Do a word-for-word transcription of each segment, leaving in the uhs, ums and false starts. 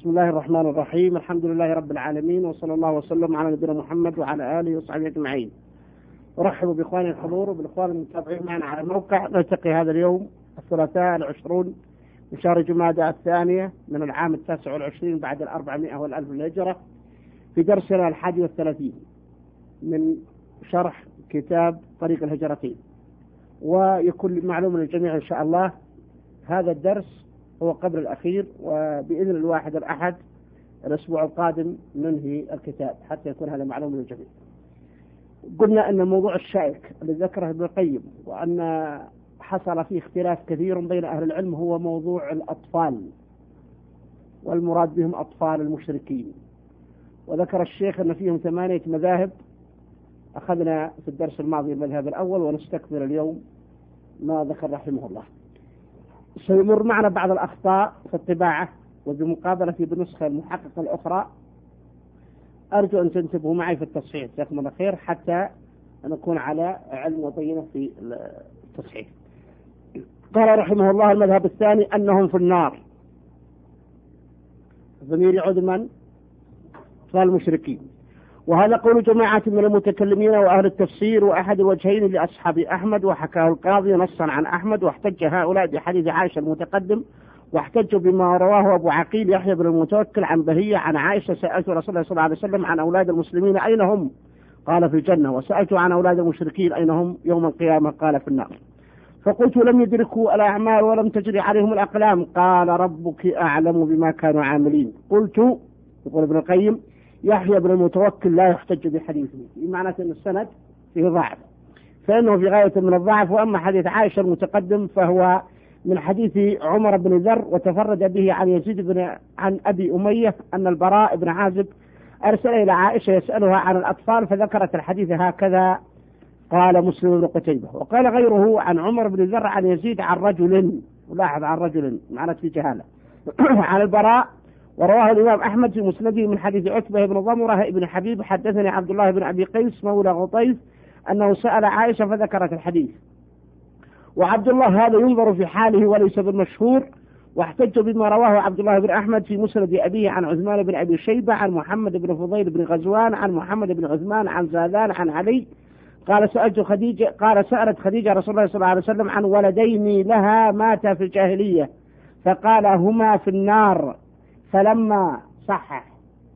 بسم الله الرحمن الرحيم. الحمد لله رب العالمين، وصلى الله وسلم على نبينا محمد وعلى آله وصحبه أجمعين. أرحب بإخواني الحضور وبالإخوان المتابعين معنا على الموقع. نلتقي هذا اليوم الثلاثاء العشرون من شهر جمادى الثانية من العام التاسع والعشرين بعد الأربعمائة والألف الهجرة في درسنا الحادي والثلاثين من شرح كتاب طريق الهجرتين. ويكون معلوم للجميع إن شاء الله هذا الدرس هو قبل الأخير، وبإذن الواحد الأحد الأسبوع القادم ننهي الكتاب حتى يكون هذا معلوم للجميع. قلنا أن الموضوع الشائك الذي ذكره ابن القيم وأن حصل فيه اختلاف كثير بين أهل العلم هو موضوع الأطفال، والمراد بهم أطفال المشركين. وذكر الشيخ أن فيهم ثمانية مذاهب، أخذنا في الدرس الماضي المذهب الأول ونستكمل اليوم ما ذكر رحمه الله. سيمر معنا بعض الأخطاء في الطباعة وبمقابلة بالنسخة المحققة الأخرى. أرجو أن تنتبهوا معي في التصحيح جزاكم الله خير حتى نكون على علم وبينة في التصحيح. قال رحمه الله: المذهب الثاني أنهم في النار. الضمير يعود من؟ أطفال المشركين. وهذا قول جماعة من المتكلمين وأهل التفسير وأحد الوجهين لأصحاب أحمد، وحكاه القاضي نصا عن أحمد، واحتج هؤلاء بحديث عائشة المتقدم، واحتجوا بما رواه أبو عقيل يحيى بن المتوكل عن بهية عن عائشة: سألت رسول الله صلى الله عليه وسلم عن أولاد المسلمين أين هم؟ قال في الجنة. وسألت عن أولاد المشركين أين هم يوم القيامة؟ قال في النار. فقلت: لم يدركوا الأعمال ولم تجري عليهم الأقلام؟ قال: ربك أعلم بما كانوا عاملين. قلت، يقول ابن القيم: يحيى بن المتوكل لا يحتج بحديثه، بمعنى أن السند فيه ضعف، فإنه في غاية من الضعف. وأما حديث عائشة المتقدم فهو من حديث عمر بن ذر، وتفرد به عن يزيد بن عن أبي أمية أن البراء بن عازب أرسل إلى عائشة يسألها عن الأطفال، فذكرت الحديث هكذا قال مسلم بن قتيبة. وقال غيره عن عمر بن ذر عن يزيد عن رجل، ولاحظ عن رجل معنى في جهالة عن البراء. ورواه الإمام أحمد في مسنده من حديث عتبة بن ضمرة بن حبيب: حدثني عبد الله بن أبي قيس مولى غطيف أنه سأل عائشة فذكرت الحديث. وعبد الله هذا ينظر في حاله وليس بالمشهور. واحتج بما رواه عبد الله بن أحمد في مسند أبيه عن عثمان بن أبي شيبة عن محمد بن فضيل بن غزوان عن محمد بن عثمان عن زادان عن علي قال: سألت خديجة قال سألت خديجة رسول الله صلى الله عليه وسلم عن ولدين لها ماتا في الجاهلية، فقال: هما في النار. فلما صحح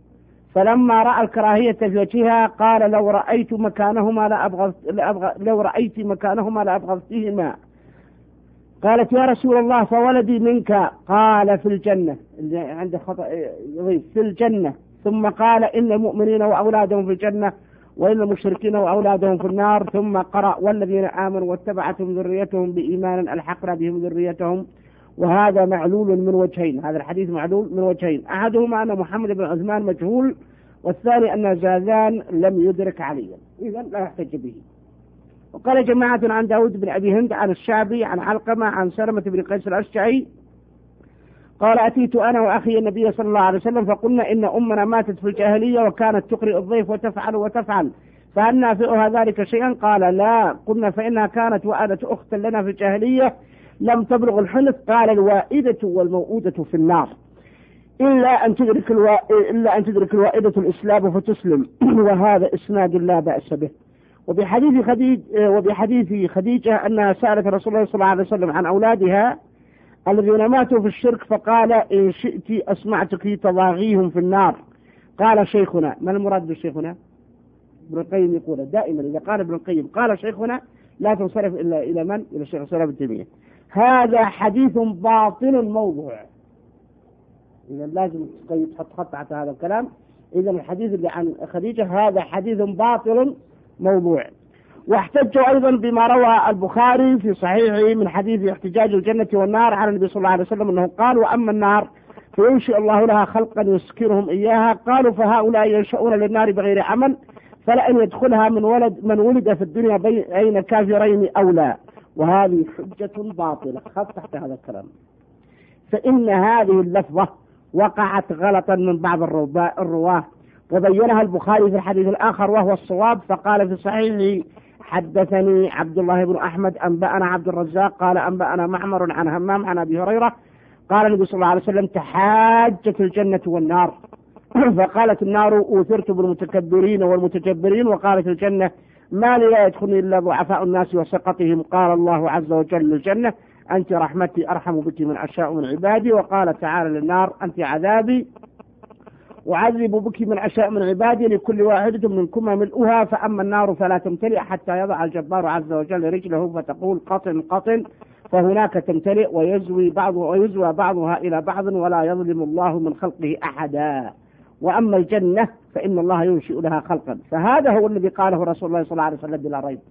فلما رأى الكراهية في وجهها قال: لو رأيت مكانهما لأبغض لو رأيت مكانهما لأبغضتهما. قالت: يا رسول الله فولدي منك؟ قال: في الجنة. عند خطأ في الجنة. ثم قال: إن المؤمنين وأولادهم في الجنة، وإن المشركين وأولادهم في النار. ثم قرأ: والذين آمنوا واتبعتهم ذريتهم بإيمان ألحقنا بهم ذريتهم. وهذا معلول من وجهين، هذا الحديث معلول من وجهين، أحدهما أن محمد بن عثمان مجهول، والثاني أن زادان لم يدرك عليا، إذا لا يحتج به. وقال جماعة عن داود بن أبي هند عن الشعبي عن علقمة عن سلمة بن قيس الأشجعي قال: أتيت أنا وأخي النبي صلى الله عليه وسلم فقلنا: إن أمنا ماتت في الجاهلية وكانت تقرئ الضيف وتفعل وتفعل، فهل نافعها ذلك شيئا؟ قال: لا. قلنا: فإنها كانت وآلة أخت لنا في الجاهلية لم تبلغ الحنث. قال: الوائدة والموؤودة في النار إلا أن تدرك الوا... إلا أن تدرك الوائدة الإسلام فتسلم. وهذا إسناد لا بأس به. وبحديث خديج وبحديث خديجة أنها سألت رسول الله صلى الله عليه وسلم عن أولادها الذين ماتوا في الشرك، فقال: إن شئت أسمعتك تضاغيهم في النار. قال شيخنا. ما المراد بشيخنا؟ ابن القيم يقول دائما إذا قال ابن القيم قال شيخنا لا تنصرف إلا إلى من؟ إلى الشيخ الإسلام ابن تيمية. هذا حديث باطل موضوع. إذا لازم تحط خط على هذا الكلام. إذا الحديث اللي عن خديجة هذا حديث باطل موضوع. واحتجوا أيضا بما روى البخاري في صحيحه من حديث احتجاج الجنة والنار على النبي صلى الله عليه وسلم أنه قال: وأما النار فينشئ الله لها خلقا يسكرهم إياها. قالوا: فهؤلاء ينشؤون للنار بغير عمل، فلأن يدخلها من ولد من ولد في الدنيا بين الكافرين أولى. وهذه حجة باطلة. خط تحت هذا الكلام. فإن هذه اللفظة وقعت غلطا من بعض الرواه، وبينها البخاري في الحديث الآخر وهو الصواب. فقال في صحيحه: حدثني عبد الله بن أحمد أنبأنا عبد الرزاق قال أنبأنا معمر عن همام عن أبي هريرة قال النبي صلى الله عليه وسلم تحاجت الجنة والنار، فقالت النار أوثرت بالمتكبرين والمتجبرين، وقالت الجنة ما لي لا يدخلني إلا ضعفاء الناس وسقطهم. قال الله عز وجل للجنة أنت رحمتي أرحم بك من أشاء من عبادي. وقال تعالى للنار أنت عذابي أعذب بك من أشاء من عبادي لكل واحدة منكما ملؤها، فأما النار فلا تمتلئ حتى يضع الجبار عز وجل رجله فتقول قطن قطن، فهناك تمتلئ ويزوي بعض ويزوى بعضها إلى بعض ولا يظلم الله من خلقه أحدا. وأما الجنة فإن الله ينشئ لها خلقا. فهذا هو الذي قاله رسول الله صلى الله عليه وسلم بلا ريب،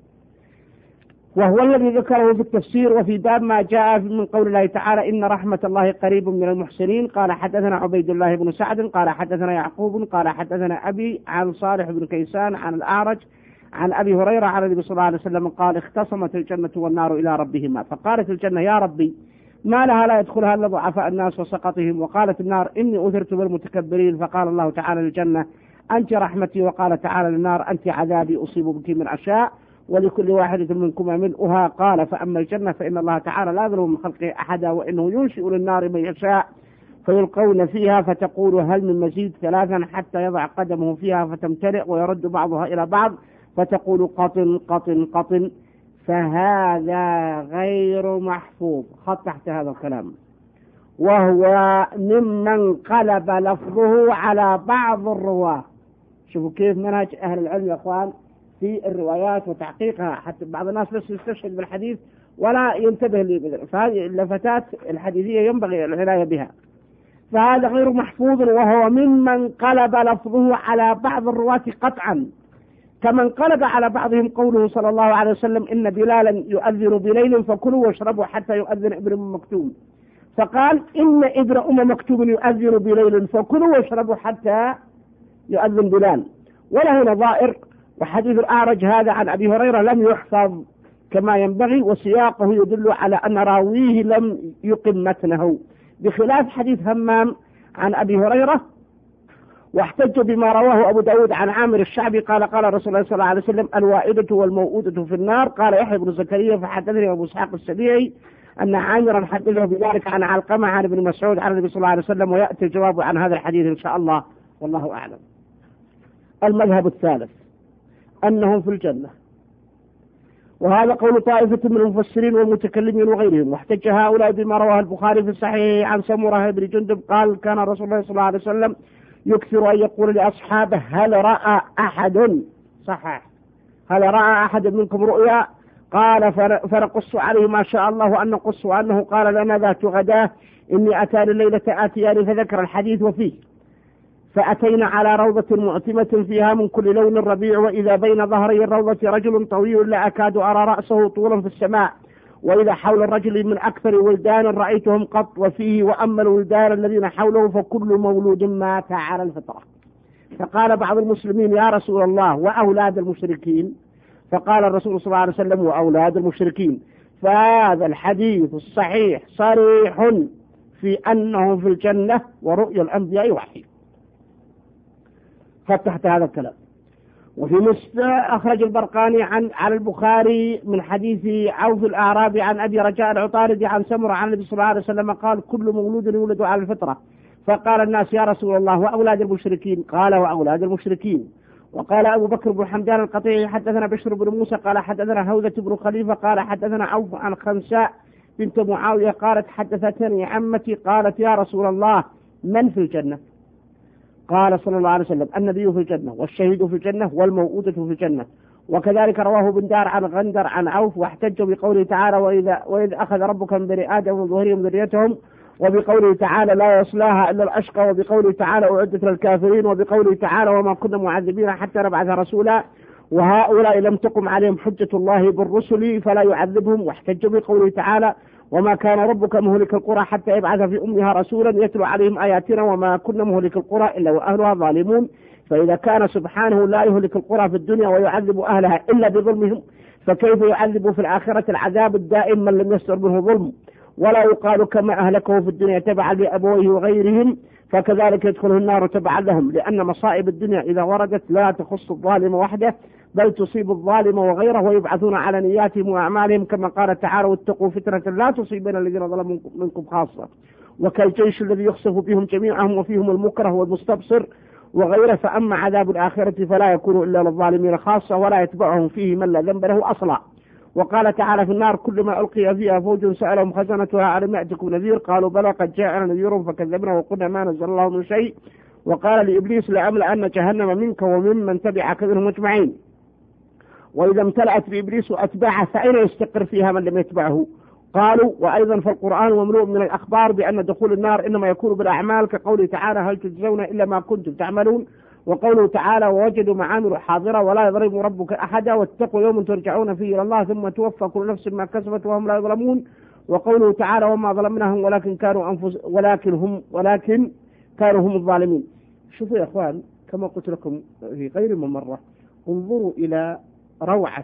وهو الذي ذكره في التفسير وفي باب ما جاء من قول الله تعالى إن رحمة الله قريب من المحسنين. قال حدثنا عبيد الله بن سعد قال حدثنا يعقوب قال حدثنا أبي عن صالح بن كيسان عن الأعرج عن أبي هريرة عن النبي صلى الله عليه وسلم قال اختصمت الجنة والنار إلى ربهما، فقالت الجنة يا ربي ما لها لا يدخلها إلا ضعفاء الناس وسقطهم، وقالت النار إني أثرت بالمتكبرين، فقال الله تعالى للجنة أنت رحمتي، وقال تعالى للنار أنت عذابي أصيب بك من أشياء ولكل واحدة منكما ملؤها. قال فأما الجنة فإن الله تعالى لا يظلم من خلقه أحدا، وإنه ينشئ للنار من يشاء فيلقون فيها فتقول هل من مزيد ثلاثا حتى يضع قدمه فيها فتمتلئ ويرد بعضها إلى بعض فتقول قطن قطن قطن. فهذا غير محفوظ، خط تحت هذا الكلام، وهو ممن قلب لفظه على بعض الرواة. شوفوا كيف منهج أهل العلم يا أخوان في الروايات وتحقيقها، حتى بعض الناس بس يستشهد بالحديث ولا ينتبه لي، فهذه اللفتات الحديثية ينبغي العناية بها. فهذا غير محفوظ، وهو ممن قلب لفظه على بعض الرواة قطعا، كمن قلب على بعضهم قوله صلى الله عليه وسلم إن بلالا يؤذن بليل فكلوا واشربوا حتى يؤذن ابن أم مكتوم، فقال إن ابن أم مكتوم يؤذن بليل فكلوا واشربوا حتى يؤذن بلال. وله نظائر، وحديث الأعرج هذا عن أبي هريرة لم يحفظ كما ينبغي، وسياقه يدل على أن راويه لم يقم متنه، بخلاف حديث همام عن أبي هريرة. واحتج بما رواه أبو داود عن عامر الشعبي قال قال رسول الله صلى الله عليه وسلم الوائدة والموؤودة في النار. قال يحيى بن زكريا فحدثني أبو إسحاق السبيعي أن عامرا حدثه بذلك عن علقمة عن ابن مسعود عن النبي صلى الله عليه وسلم، ويأتي الجواب عن هذا الحديث إن شاء الله، والله أعلم. المذهب الثالث أنهم في الجنة، وهذا قول طائفة من المفسرين والمتكلمين وغيرهم. واحتج هؤلاء بما رواه البخاري في الصحيح عن سمرة بن جندب قال كان رسول الله صلى الله عليه وسلم يكثر أن يقول لأصحابه هل رأى أحد صحيح هل رأى أحد منكم رؤيا؟ قال فنقص عليه ما شاء الله أن نقص، وأنه قال لنا ذات غداه إني أتاني الليلة آتياني، فذكر الحديث وفيه فأتينا على روضة معتمة فيها من كل لون الربيع، وإذا بين ظهري الروضة رجل طويل لا أكاد أرى رأسه طولا في السماء، وإذا حول الرجل من أكثر ولدان رأيتهم قط، وفيه وأما الولدان الذين حوله فكل مولود مات على الفطرة. فقال بعض المسلمين يا رسول الله وأولاد المشركين؟ فقال الرسول صلى الله عليه وسلم وأولاد المشركين. فهذا الحديث الصحيح صريح في أنهم في الجنة، ورؤيا الأنبياء وحي. فتحت هذا الكلام. وفي مسند أخرج البرقاني عن على البخاري من حديث عوف الأعرابي عن أبي رجاء العطاردي عن سمرة عن النبي صلى الله عليه وسلم قال كل مولود يولد على الفطرة. فقال الناس يا رسول الله وأولاد المشركين؟ قال وأولاد المشركين. وقال أبو بكر بن حمدان القطيعي حدثنا بشر بن موسى قال حدثنا هوذة بن خليفة قال حدثنا عوف عن خنساء بنت معاوية قالت حدثتني عمتي قالت يا رسول الله من في الجنة؟ قال صلى الله عليه وسلم النبي في الجنة والشهيد في الجنة والموؤودة في الجنة. وكذلك رواه بن دار عن غندر عن عوف، واحتجوا بقوله تعالى وإذا وإذ أخذ ربك من بني آدم من ظهورهم ذريتهم، وبقوله تعالى لا يصلاها إلا الأشقى، وبقوله تعالى أعدت للكافرين، وبقوله تعالى وما كنا معذبين حتى نبعث رسولا، وهؤلاء لم تقم عليهم حجة الله بالرسل فلا يعذبهم. واحتجوا بقوله تعالى وما كان ربك مهلك القرى حتى يبعث في أمها رسولا يتلو عليهم آياتنا وما كنا مهلك القرى إلا وأهلها ظالمون. فإذا كان سبحانه لا يهلك القرى في الدنيا ويعذب أهلها إلا بظلمهم، فكيف يعذب في الآخرة العذاب الدائم من لم يستر منه ظلم؟ ولا يقال كما أهلكه في الدنيا تبعا لأبويه وغيرهم فكذلك يدخله النار تبعا لهم، لأن مصائب الدنيا إذا وردت لا تخص الظالم وحده بل تصيب الظالم وغيره ويبعثون على نياتهم وأعمالهم كما قال تعالى واتقوا فتنة لا تصيبن الذين ظلموا منكم خاصة. وكالجيش الذي يخسف بهم جميعهم وفيهم المكره والمستبصر وغيره. فأما عذاب الآخرة فلا يكون إلا للظالمين خاصة ولا يتبعهم فيه من لا ذنب له أصلا. وقال تعالى في النار كلما ألقي فيها فوج سألهم خزنتها ألم يأتكم نذير قالوا بلى قد جاءنا نذير فكذبنا وقلنا ما نزل الله من شيء وقال لإبليس لأملأن جهنم منك وممن تبعك منهم أجمعين. وإذا امتلأت بإبليس أتباعه فأين يستقر فيها من لم يتبعه؟ قالوا وأيضا فالقرآن مملوء من الأخبار بأن دخول النار إنما يكون بالأعمال كقوله تعالى هل تجزون إلا ما كنتم تعملون. وقوله تعالى ووجدوا ما عملوا حاضرة ولا يظلم ربك أحدا واتقوا يوم ترجعون فيه إلى الله ثم توفى كل نفس ما كسبت وهم لا يظلمون. وقوله تعالى وما ظلمناهم ولكن كانوا أنفس ولكن هم ولكن كانوا هم الظالمين. شوفوا يا أخوان كما قلت لكم في غير من مرة انظروا إلى روعة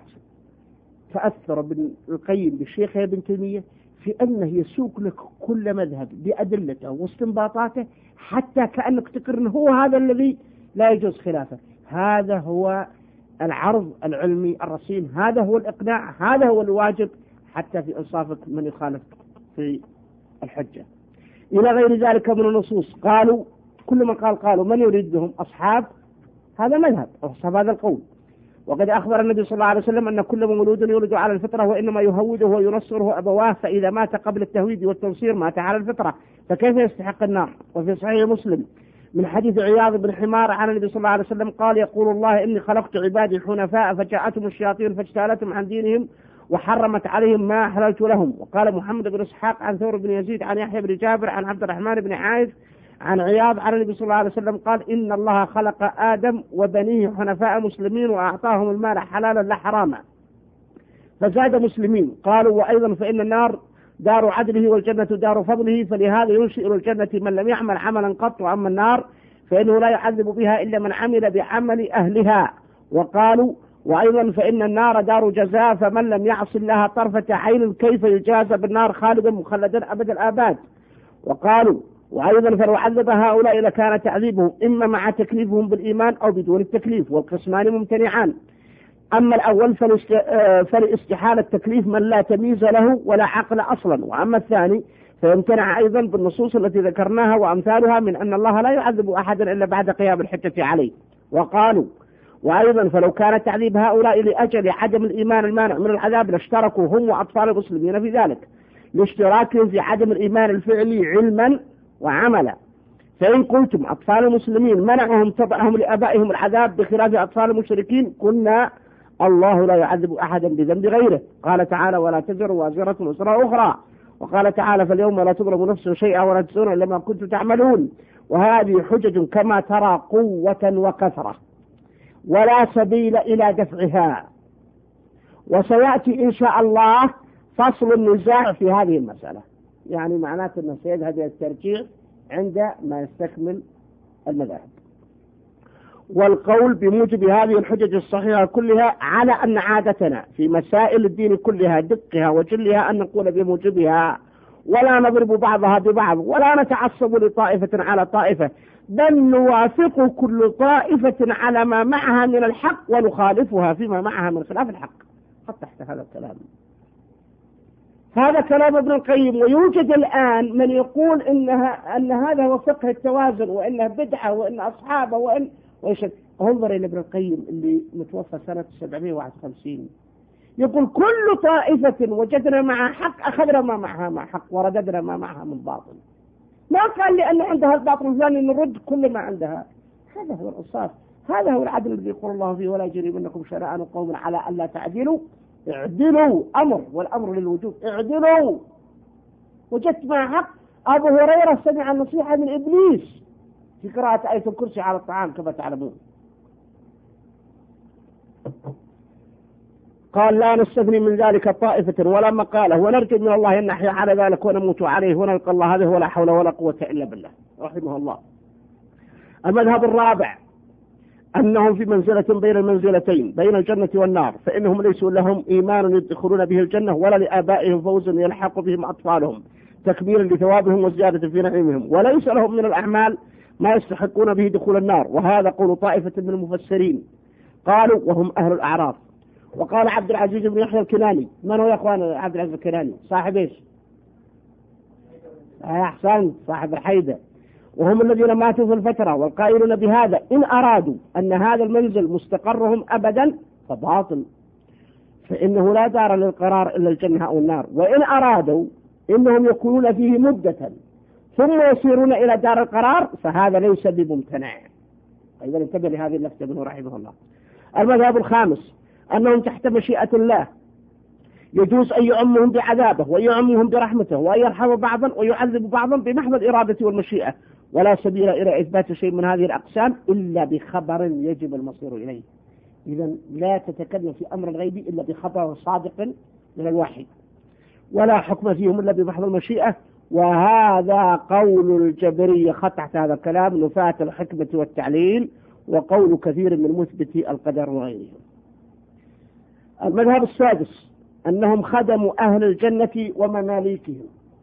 تأثر ابن القيم بالشيخ ابن تيمية في أنه يسوق لك كل مذهب بأدلته واستنباطاته حتى كأنك تقرن هو هذا الذي لا يجوز خلافه. هذا هو العرض العلمي الرصين، هذا هو الإقناع، هذا هو الواجب حتى في إنصافك من يخالف في الحجة. إلى غير ذلك من النصوص قالوا كل من قال قالوا من يريدهم أصحاب هذا مذهب أو أصحاب هذا القول. وقد أخبر النبي صلى الله عليه وسلم أن كل مولود يولد على الفطرة وإنما يهوده وينصره أبواه فإذا مات قبل التهويد والتنصير مات على الفطرة فكيف يستحق النار؟ وفي صحيح مسلم من حديث عياض بن حمار عن النبي صلى الله عليه وسلم قال يقول الله إني خلقت عبادي حنفاء فجاءتهم الشياطين فاجتالتهم عن دينهم وحرمت عليهم ما أحللت لهم. وقال محمد بن إسحاق عن ثور بن يزيد عن يحيى بن جابر عن عبد الرحمن بن عايف عن عياض عن النبي صلى الله عليه وسلم قال إن الله خلق آدم وبنيه حنفاء مسلمين وأعطاهم المال حلالا لا حراما فزاد مسلمين. قالوا وأيضا فإن النار دار عدله والجنة دار فضله فلهذا ينشئ الجنة من لم يعمل عملا قط وأما النار فإنه لا يعذب بها إلا من عمل بعمل أهلها. وقالوا وأيضا فإن النار دار جزاء فمن لم يعص لها طرفة عين كيف يجازى بالنار خالدا مخلدا أبد الآباد. وقالوا وأيضا فلو عذب هؤلاء لكان تعذيبهم إما مع تكليفهم بالإيمان أو بدون التكليف والقسمان ممتنعان. أما الأول فلاستحالة التكليف من لا تمييز له ولا عقل أصلا. وأما الثاني فيمتنع أيضا بالنصوص التي ذكرناها وأمثالها من أن الله لا يعذب أحدا إلا بعد قيام الحجة عليه. وقالوا وأيضا فلو كان تعذيب هؤلاء لأجل عدم الإيمان المانع من العذاب لاشتركوا هم وأطفال المسلمين في ذلك لاشتراكهم في عدم الإيمان الفعلي علما وعملا. فإن قلتم أطفال المسلمين منعهم تبعهم لآبائهم العذاب بخلاف أطفال المشركين قلنا الله لا يعذب أحدا بذنب غيره. قال تعالى ولا تزر وازرة وزر أخرى. وقال تعالى فاليوم لا تظلم نفس شيئا ولا تجزون إلا ما كنتم تعملون. وهذه حجج كما ترى قوة وكثرة ولا سبيل إلى دفعها. وسيأتي إن شاء الله فصل النزاع في هذه المسألة، يعني معناته أنه سيذهب إلى الترجيع عند ما يستكمل المذاهب. والقول بموجب هذه الحجج الصحيحة كلها على أن عادتنا في مسائل الدين كلها دقها وجلها أن نقول بموجبها ولا نضرب بعضها ببعض ولا نتعصب لطائفة على طائفة بل نوافق كل طائفة على ما معها من الحق ونخالفها فيما معها من خلاف الحق. قد تحت هذا الكلام هذا كلام ابن القيم. ويوجد الآن من يقول إنها أن هذا هو فقه التوازن وإنه بدعة وإن أصحابه وإن وإيش. انظر إلى ابن القيم اللي متوفى سنة سبعمائة وواحد وخمسين يقول كل طائفة وجدنا معها حق أخذنا ما معها مع حق ورددنا ما معها من باطل. ما قال لأن عندها الباطل الثاني نرد كل ما عندها. هذا هو الإنصاف، هذا هو العدل الذي يقول الله فيه ولا يجرمنكم شنآن قوم على ألا تعدلوا اعدلوا. أمر والأمر للوجوب اعدلوا. وجدت مع حق. أبو هريرة سمع النصيحة من إبليس في قراءة آية الكرسي على الطعام كما تعلمون. قال لا نستثني من ذلك طائفة ولا مقالة ونرجو من الله أن نحيا على ذلك ونموت عليه ونلقى الله. هذا ولا حول ولا قوة إلا بالله رحمه الله. المذهب الرابع أنهم في منزلة بين المنزلتين بين الجنة والنار فإنهم ليسوا لهم إيمان يدخلون به الجنة ولا لآبائهم فوز يلحق بهم أطفالهم تكبيرا لثوابهم وزيادة في نعيمهم وليس لهم من الأعمال ما يستحقون به دخول النار. وهذا قول طائفة من المفسرين. قالوا وهم أهل الأعراف. وقال عبد العزيز بن يحيى الكناني، من هو يا أخوان عبد العزيز الكناني؟ صاحب إيش؟ أحسن، صاحب الحيدة. وهم الذين ماتوا في الفترة، والقائلون بهذا إن أرادوا أن هذا المنزل مستقرهم أبدا فباطل، فإنه لا دار للقرار إلا الجنة أو النار. وإن أرادوا إنهم يكونون فيه مدة ثم يسيرون إلى دار القرار فهذا ليس بممتنع. إذا انتبه لهذه اللفتة منه رحمه الله. المذهب الخامس أنهم تحت مشيئة الله، يجوز أن يعمهم بعذابه وأن يعمهم برحمته وأن يرحم بعضا ويعذب بعضا بمحض الإرادة والمشيئة، ولا سبيل إلى إثبات شيء من هذه الأقسام إلا بخبر يجب المصير إليه. إذا لا تتكلم في أمر الغيب إلا بخبر صادق من الوحي، ولا حكم فيهم إلا بمحض المشيئة. وهذا قول الجبرية، خط تحت هذا الكلام نفاة الحكمة والتعليل، وقول كثير من مثبتي القدر وغيرهم. المذهب السادس أنهم خدموا أهل الجنة ومماليكهم،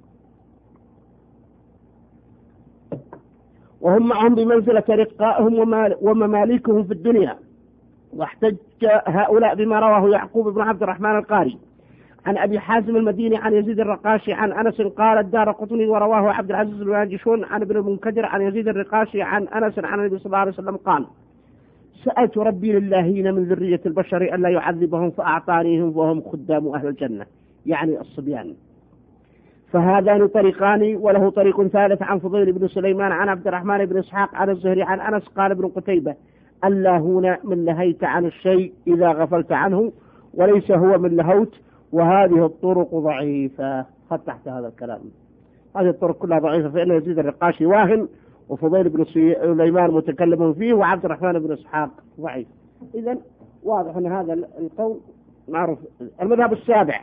وهم معهم بمنزلة رقائهم ومماليكهم في الدنيا. واحتج هؤلاء بما رواه يعقوب بن عبد الرحمن القاري عن أبي حازم المديني عن يزيد الرقاشي عن أنس قال الدارقطني، ورواه عبد العزيز الواجشون عن ابن المنكدر عن يزيد الرقاشي عن أنس عن النبي صلى الله عليه وسلم قال سألت ربي للهين من ذرية البشر ألا يعذبهم فأعطانيهم وهم خدام أهل الجنة، يعني الصبيان. فهذان طريقان، وله طريق ثالث عن فضيل بن سليمان عن عبد الرحمن بن إسحاق عن الزهري عن أنس قال ابن قتيبة اللاهون من لهيت عن الشيء إذا غفلت عنه، وليس هو من لهوت. وهذه الطرق ضعيفة. خد تحت هذا الكلام، هذه الطرق كلها ضعيفة، فإن يزيد الرقاشي واهن، وفضيل بن سليمان متكلم فيه، وعبد الرحمن بن إسحاق ضعيف. إذن واضح أن هذا القول معروف. المذهب السابع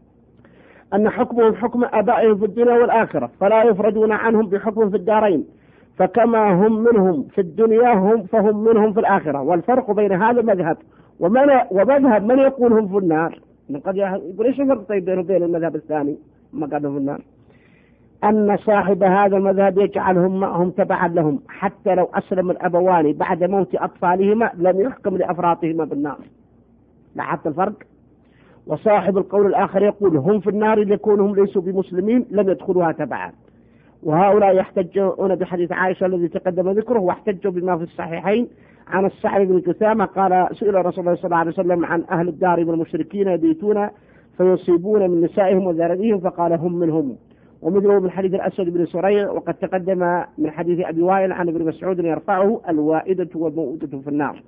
أن حكمهم حكم آبائهم في الدنيا والآخرة، فلا يفردون عنهم بحكم في الدارين، فكما هم منهم في الدنيا هم فهم منهم في الآخرة. والفرق بين هذا المذهب ومن ومذهب من يقول هم في النار، قد يقول ايش الفرق طيب بينه وبين المذهب الثاني ما قالوا في النار؟ أن صاحب هذا المذهب يجعلهم معهم تبعا لهم، حتى لو أسلم الأبوان بعد موت أطفالهما لم يحكم لأفراطهما بالنار. لاحظت الفرق؟ وصاحب القول الآخر يقول هم في النار ليكونهم ليسوا بمسلمين لم يدخلوها تبعا. وهؤلاء يحتجون بحديث عائشة الذي تقدم ذكره، واحتجوا بما في الصحيحين عن السعد بن جثامة قال سئل رسول الله صلى الله عليه وسلم عن أهل الدار والمشركين يبيتون فيصيبون من نسائهم وذراريهم فقال هم منهم. ومثله من حديث الأسود بن سريع، وقد تقدم من حديث أبي وائل عن ابن مسعود يرفعه الوائدة والموءودة في النار.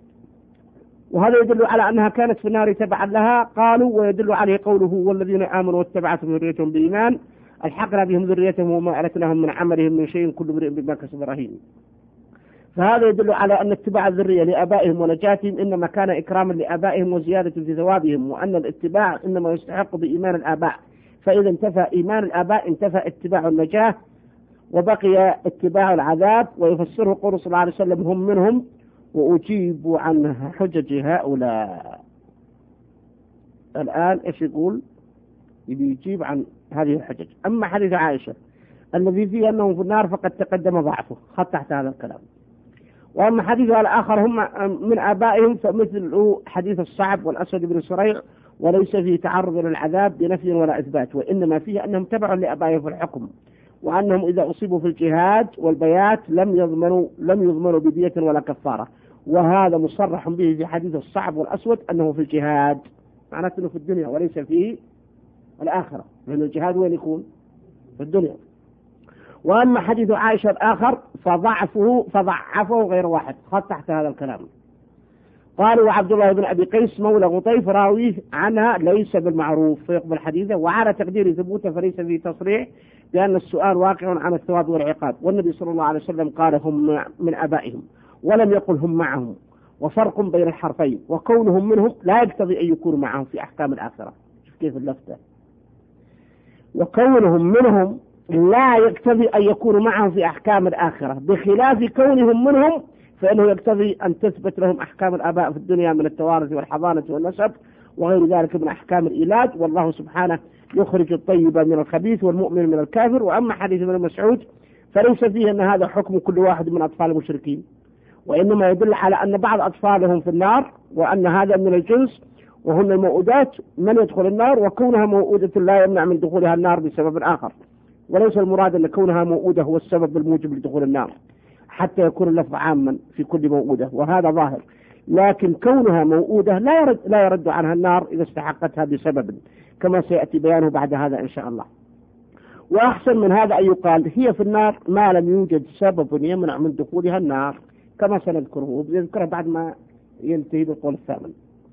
وهذا يدل على أنها كانت في النار تبعا لها. قالوا ويدل عليه قوله والذين آمنوا واتبعتهم ذريتهم بإيمان الحقنا بهم ذريتهم وما ألتناهم من عملهم من شيء كل امرئ بما كسب رهين. فهذا يدل على أن اتباع الذرية لآبائهم ونجاتهم إنما كان إكراما لآبائهم وزيادة في ثوابهم، وأن الاتباع إنما يستحق بإيمان الآباء، فإذا انتفى إيمان الآباء انتفى اتباع النجاة وبقي اتباع العذاب. ويفسره قول صلى الله عليه وسلم هم منهم وأجيب عن حجج هؤلاء. الآن إيش يقول؟ يبي يجيب عن هذه الحجج. أما حديث عائشة الذي فيه أنهم في النار فقد تقدم ضعفه، خط تحت هذا الكلام. وأما حديث الآخر هم من آبائهم فمثل حديث الصعب والأسود بن سريع، وليس فيه تعرض للعذاب بنفي ولا إثبات، وإنما فيه أنهم تبعوا لآبائهم في الحكم، وأنهم إذا أصيبوا في الجهاد والبيات لم يضمنوا لم يضمنوا بدية ولا كفارة. وهذا مصرح به في حديث الصعب والأسود أنه في الجهاد، معناته أنه في الدنيا وليس في الآخرة، لأن الجهاد وين يكون؟ في الدنيا. وأما حديث عائشة الآخر فضعفه فضعفه غير واحد، خط تحت هذا الكلام. قالوا وعبد الله بن أبي قيس مولى غطيف راويه عنها ليس بالمعروف فيقبل حديثه، وعلى تقدير ثبوته فليس فيه تصريح بأن السؤال واقع عن الثواب والعقاب. والنبي صلى الله عليه وسلم قال هم من آبائهم ولم يقل هم معهم، وفرق بين الحرفين، وكونهم منهم لا يقتضي أن يكونوا معهم في أحكام الآخرة. شوف كيف اللفتة، وكونهم منهم لا يقتضي أن يكونوا معهم في أحكام الآخرة، بخلاف كونهم منهم فإنه يقتضي أن تثبت لهم أحكام الآباء في الدنيا من التوارث والحضانة والنسب وغير ذلك من أحكام الإيلاد. والله سبحانه يخرج الطيب من الخبيث والمؤمن من الكافر. وأما حديث ابن مسعود فليس فيه أن هذا حكم كل واحد من أطفال المشركين، وإنما يدل على أن بعض أطفالهم في النار، وأن هذا من الجنس وهن الموؤودات من يدخل النار، وكونها موؤودة لا يمنع من دخولها النار بسبب آخر، وليس المراد أن كونها موؤودة هو السبب الموجب لدخول النار، حتى يكون اللفظ عاما في كل موؤودة، وهذا ظاهر. لكن كونها موؤودة لا يرد, لا يرد عنها النار إذا استحقتها بسبب، كما سيأتي بيانه بعد هذا إن شاء الله. وأحسن من هذا أن يقال هي في النار ما لم يوجد سبب يمنع من دخولها النار، كما سنذكره وبنذكره بعد ما ينتهي بالقول الثامن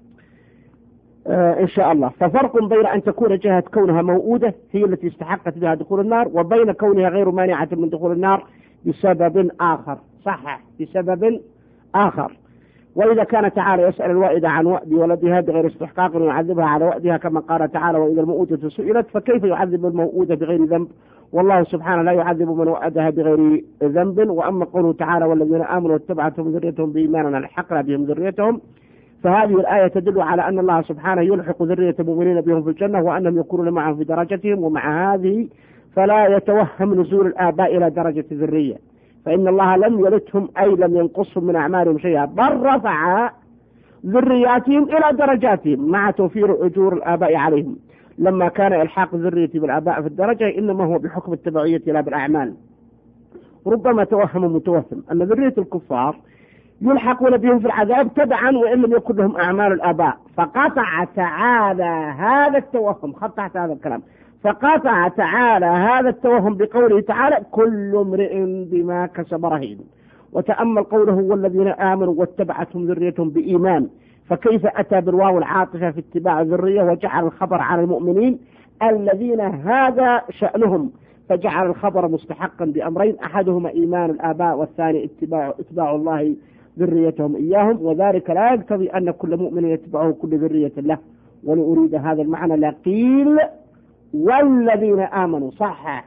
آه إن شاء الله. ففرق بين أن تكون جهة كونها موؤودة هي التي استحقت بها دخول النار، وبين كونها غير مانعة من دخول النار بسبب آخر. صح، بسبب آخر. وإذا كان تعالى يسأل الوالدة عن وأد ولدها بغير استحقاق ويعذبها على وأدها، كما قال تعالى وإذا الموءودة سئلت، فكيف يعذب الموءودة بغير ذنب؟ والله سبحانه لا يعذب من وأدها بغير ذنب. وأما قوله تعالى والذين آمنوا واتبعتهم ذريتهم بإيمان ألحقنا بهم ذريتهم، فهذه الآية تدل على أن الله سبحانه يلحق ذرية المؤمنين بهم في الجنة، وأنهم يكونون معهم في درجتهم. ومع هذه فلا يتوهم نزول الآباء إلى درجة الذرية، فإن الله لم يلتهم أي لم ينقصهم من أعمالهم شيئا، بل رفع ذرياتهم إلى درجاتهم مع توفير أجور الآباء عليهم. لما كان إلحاق الذرية بالآباء في الدرجة إنما هو بحكم التبعية لا بالأعمال. ربما توهم متوهم أن ذرية الكفار يلحقون بهم في العذاب تبعا وإن لم يكن لهم أعمال الآباء، فقطع تعالى هذا التوهم، خطعت هذا الكلام، فقطع تعالى هذا التوهم بقوله تعالى كل امرئ بما كسب رهين. وتأمل قوله والذين آمنوا واتبعتهم ذريتهم بإيمان، فكيف أتى بالواو العاطفة في اتباع الذرية وجعل الخبر على المؤمنين الذين هذا شأنهم، فجعل الخبر مستحقا بأمرين، أحدهما إيمان الآباء والثاني اتباع, اتباع الله ذريتهم إياهم. وذلك لا يقتضي أن كل مؤمن يتبعه كل ذرية له، ولأريد هذا المعنى لقيل والذين آمنوا، صح،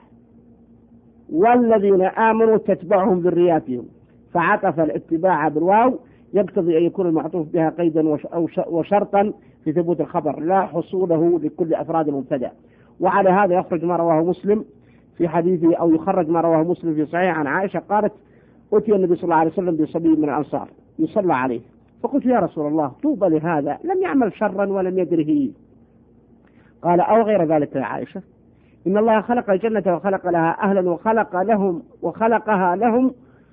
والذين آمنوا تتبعهم ذرياتهم، فعطف الاتباع بالواو يقتضي أن يكون المعطوف بها قيدا وشرطا في ثبوت الخبر لا حصوله لكل أفراد المبتدأ. وعلى هذا يخرج ما رواه مسلم في حديثه، أو يخرج ما رواه مسلم في صحيح عن عائشة قالت أتي النبي صلى الله عليه وسلم بصبي من الأنصار يصلى عليه، فقلت يا رسول الله طوبى لهذا لم يعمل شرا ولم يدره. قال أو غير ذلك يا عائشة، إن الله خلق الجنة وخلق لها أهلا وخلق لهم وخلقها لهم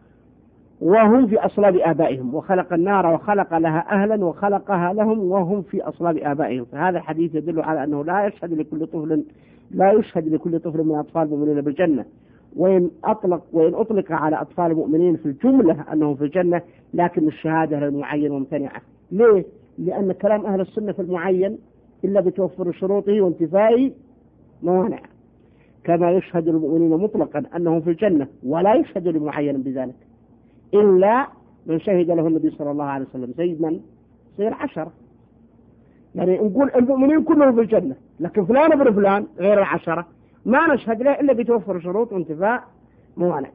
وهم في أصلاب آبائهم، وخلق النار وخلق لها أهلا وخلقها لهم وهم في أصلاب آبائهم. فهذا الحديث يدل على أنه لا يشهد لكل طفل لا يشهد لكل طفل من أطفال المؤمنين بالجنة، وإن أطلق وإن أطلق على أطفال المؤمنين في الجملة أنهم في الجنة، لكن الشهادة للمعين ممتنعة. ليه؟ لأن كلام أهل السنة في المعين إلا بتوفر شروطه وانتفاء موانع، كما يشهد المؤمنين مطلقا أنهم في الجنة، ولا يشهد لمعين بذلك إلا من شهد له النبي صلى الله عليه وسلم، زي من سير عشرة. يعني نقول المؤمنين كلهم في الجنة، لكن فلان ابن فلان غير العشرة ما نشهد له إلا بتوفر شروط وانتفاء موانع.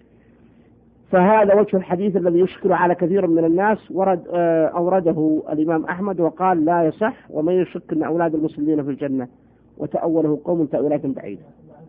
فهذا وجه الحديث الذي يشكل على كثير من الناس، ورد أورده الإمام أحمد وقال لا يصح، ومن يشك أن أولاد المسلمين في الجنة، وتأوله قوم تأويلات بعيدة.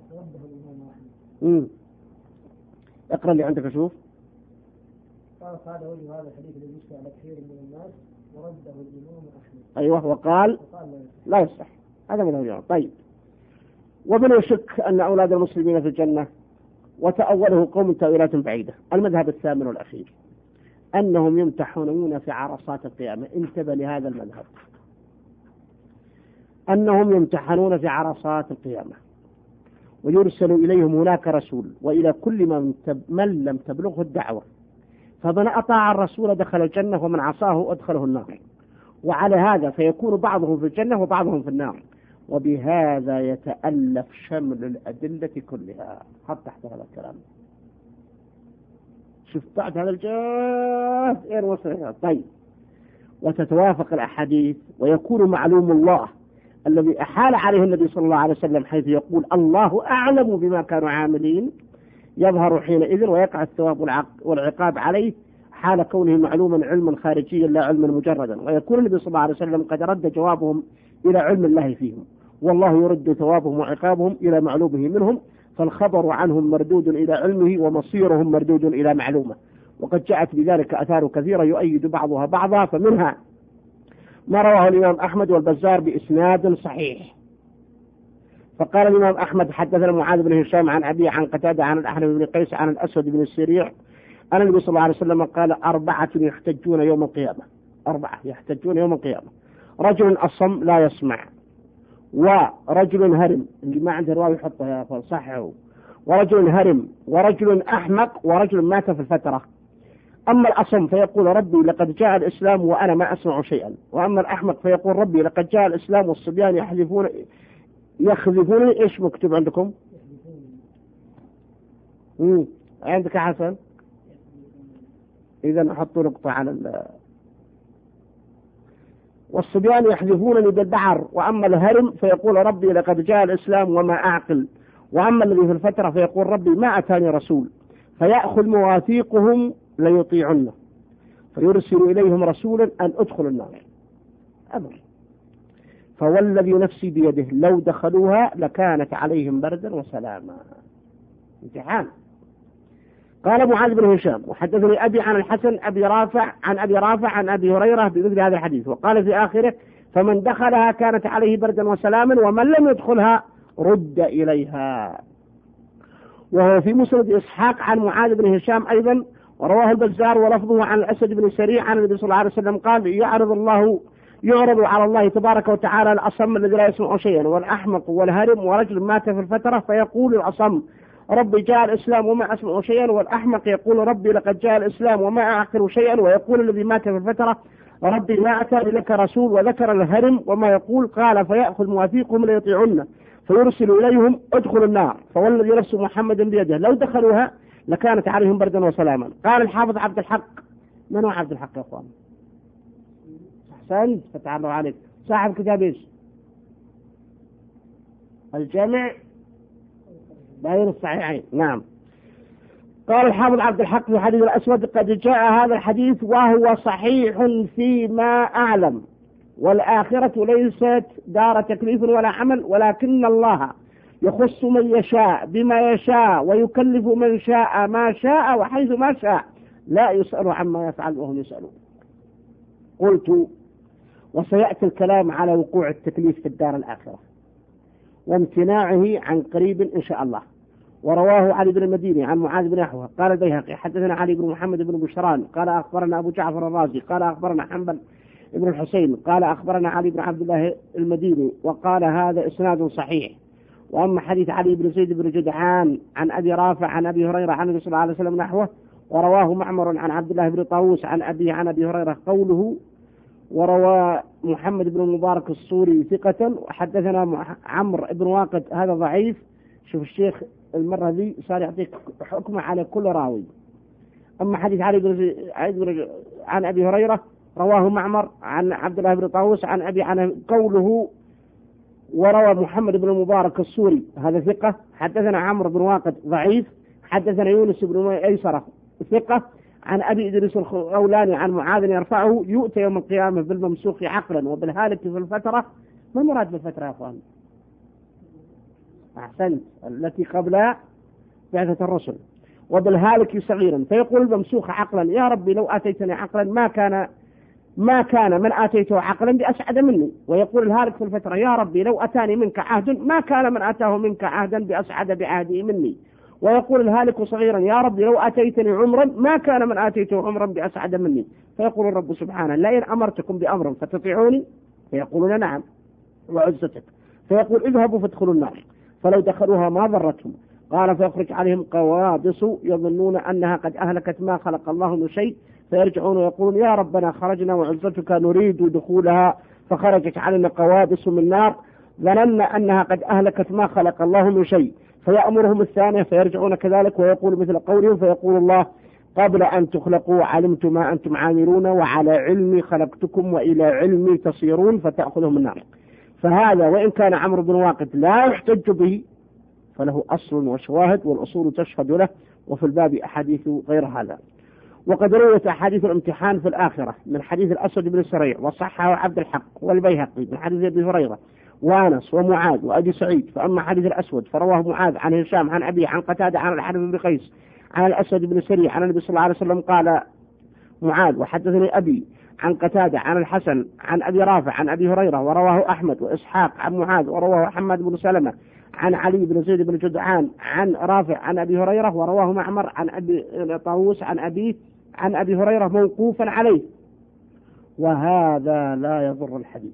امم اقرأ اللي عندك أشوف. قال هذا وجه هذا الحديث الذي يشكل على كثير من الناس ورده الإمام أحمد. أيوه، وقال لا يصح، هذا من الجواب. طيب، ومن يشك أن أولاد المسلمين في الجنة، وتأوله قوم تأويلات بعيدة. المذهب الثامن والأخير أنهم يمتحنون في عرصات القيامة. انتبه لهذا المذهب، أنهم يمتحنون في عرصات القيامة، ويرسل إليهم هناك رسول، وإلى كل من, تب من لم تبلغه الدعوة، فمن أطاع الرسول دخل الجنة ومن عصاه أدخله النار. وعلى هذا فيكون بعضهم في الجنة وبعضهم في النار، وبهذا يتألف شمل الأدلة كلها. حط تحت هذا الكلام، شوف بعد هذا الجاف إيه وصلها. طيب، وتتوافق الأحاديث، ويكون معلوم الله الذي أحال عليه النبي صلى الله عليه وسلم، حيث يقول الله أعلم بما كانوا عاملين، يظهر حينئذ ويقع الثواب والعقاب عليه حال كونه معلوما علما خارجيا لا علما مجردا. ويكون النبي صلى الله عليه وسلم قد رد جوابهم إلى علم الله فيهم، والله يرد ثوابهم وعقابهم إلى معلومه منهم، فالخبر عنهم مردود إلى علمه ومصيرهم مردود إلى معلومه. وقد جاءت بذلك آثار كثيرة يؤيد بعضها بعضا، فمنها ما رواه الإمام أحمد والبزار بإسناد صحيح. فقال الإمام أحمد حدثنا معاذ بن هشام عن أبي عن قتادة عن الأحنف بن قيس عن الأسود بن السريع أن النبي صلى الله عليه وسلم قال أربعة يحتجون يوم القيامة، أربعة يحتجون يوم القيامة: رجل أصم لا يسمع، ورجل هرم، اللي ما عنده رواية يحطها يا أخوان صحه، ورجل هرم، ورجل أحمق، ورجل مات في الفترة. أما الأصم فيقول ربي لقد جاء الإسلام وأنا ما أسمع شيئا، وأما الأحمق فيقول ربي لقد جاء الإسلام والصبيان يحذفون يخذفونني. إيش مكتوب عندكم؟ مم. عندك حسن؟ إذا نحط نقطة على ال والصبيان يحذفونني بالبعر. وأما الهرم فيقول ربي لقد جاء الإسلام وما أعقل. وأما الذي في الفترة فيقول ربي ما أتاني رسول، فيأخذ مواثيقهم ليطيعنه، فيرسل إليهم رسولا أن أدخل النار. أمر. فوالذي نفسي بيده لو دخلوها لكانت عليهم بردا وسلاما. امتحان. قال معاذ بن هشام وحدثني أبي عن الحسن أبي رافع عن أبي رافع عن أبي هريرة بمثل هذا الحديث، وقال في آخره فمن دخلها كانت عليه بردا وسلاما ومن لم يدخلها رد إليها. وهو في مسند إسحاق عن معاذ بن هشام أيضا، ورواه البزار ولفظه عن الأسد بن سريع عن النبي صلى الله عليه وسلم قال يعرض الله يعرض على الله تبارك وتعالى الأصم الذي لا يسمع شيئا والأحمق والهرم ورجل مات في الفترة، فيقول الأصم ربي جاء الإسلام وما أسمع شيئا، والأحمق يقول ربي لقد جاء الإسلام وما أعقل شيئا، ويقول الذي مات في الفترة ربي ما أتى لك رسول، وذكر الهرم وما يقول قال فيأخذ مواثيقهم ليطيعن فيرسل إليهم ادخلوا النار، فوالذي نفس محمد بيده لو دخلوها لكانت عليهم بردا وسلاما. قال الحافظ عبد الحق. من هو عبد الحق يا أخوان؟ أحسنت فتعالوا عليك. صاحب كتاب إيش؟ الجامع بين الصحيحين. نعم. قال الحافظ عبد الحق في حديث الأسود قد جاء هذا الحديث وهو صحيح فيما أعلم، والآخرة ليست دار تكليف ولا عمل، ولكن الله يخص من يشاء بما يشاء ويكلف من شاء ما شاء وحيث ما شاء، لا يسأل عما يفعل وهم يسألون. قلت وسيأتي الكلام على وقوع التكليف في الدار الآخرة وامتناعه عن قريب إن شاء الله. ورواه علي بن المديني عن معاذ بن يحيى قال البيهقي حدثنا علي بن محمد بن بشران قال أخبرنا أبو جعفر الرازي قال أخبرنا حنبل ابن الحسين قال أخبرنا علي بن عبد الله المديني وقال هذا إسناد صحيح. وأما حديث علي بن زيد بن جدعان عن أبي رافع عن أبي هريرة عن النبي صلى الله عليه وسلم نحوه، ورواه معمر عن عبد الله بن طاووس عن أبي عن أبي هريرة قوله. وروى محمد بن المبارك الصوري ثقة. وحدثنا عمرو بن واقد هذا ضعيف. شوف الشيخ المرة ذي صار يعطيك حكمة على كل راوي. أما حديث علي بن عن أبي هريرة رواه معمر عن عبد الله بن طاووس عن أبي عن قوله. وروى محمد بن المبارك الصوري هذا ثقة. حدثنا عمرو بن واقد ضعيف. حدثنا يونس بن أيسرة ثقة عن أبي إدريس الخولاني عن معاذ يرفعه يؤتى يوم القيامة بالممسوخ عقلا وبالهالك في الفترة. ما المراد بالفترة يا أخوان؟ أحسنت، التي قبل بعثة الرسل. وبالهالك صغيرا، فيقول الممسوخ عقلا يا ربي لو آتيتني عقلا ما كان ما كان من آتيته عقلا بأسعد مني. ويقول الهالك في الفترة يا ربي لو أتاني منك عهد ما كان من آتاه منك عهدا بأسعد بعهده مني. ويقول الهالك صغيرا يا رب لو أتيتني عمرا ما كان من آتيته عمرا بأسعد مني. فيقول الرب سبحانه لئن أمرتكم بأمر فتطيعوني فيقولون نعم وعزتك. فيقول اذهبوا فادخلوا النار فلو دخلوها ما ضرتهم. قال فيخرج عليهم قوابص يظنون أنها قد أهلكت ما خلق الله من شيء، فيرجعون ويقولون يا ربنا خرجنا وعزتك نريد دخولها فخرجت علينا قوابص من نار ظننا أنها قد أهلكت ما خلق الله من شيء. فيأمرهم الثانية فيرجعون كذلك ويقول مثل قولهم. فيقول الله قبل أن تخلقوا علمت ما أنتم عاملون وعلى علمي خلقتكم وإلى علمي تصيرون فتأخذهم النار. فهذا وإن كان عمرو بن واقد لا يحتج به فله أصل وشواهد والأصول تشهد له، وفي الباب أحاديث غير هذا. وقد رويت أحاديث الامتحان في الآخرة من حديث الأسود بن سريع وصححه عبد الحق والبيهقي من حديث أبي هريرة وانس ومعاذ وأبي سعيد. فأما حديث الأسود فرواه معاذ عن هشام عن أبي عن قتادة عن الحارث بن قيس عن الأسود بن سريع عن النبي صلى الله عليه وسلم قال معاذ وحدثني أبي عن قتادة عن الحسن عن أبي رافع عن أبي هريرة ورواه أحمد وإسحاق عن معاذ ورواه حماد بن سلمة عن علي بن زيد بن جدعان عن رافع عن أبي هريرة ورواه معمر عن أبي طاووس عن أبيه عن أبي هريرة موقوفا عليه. وهذا لا يضر الحديث،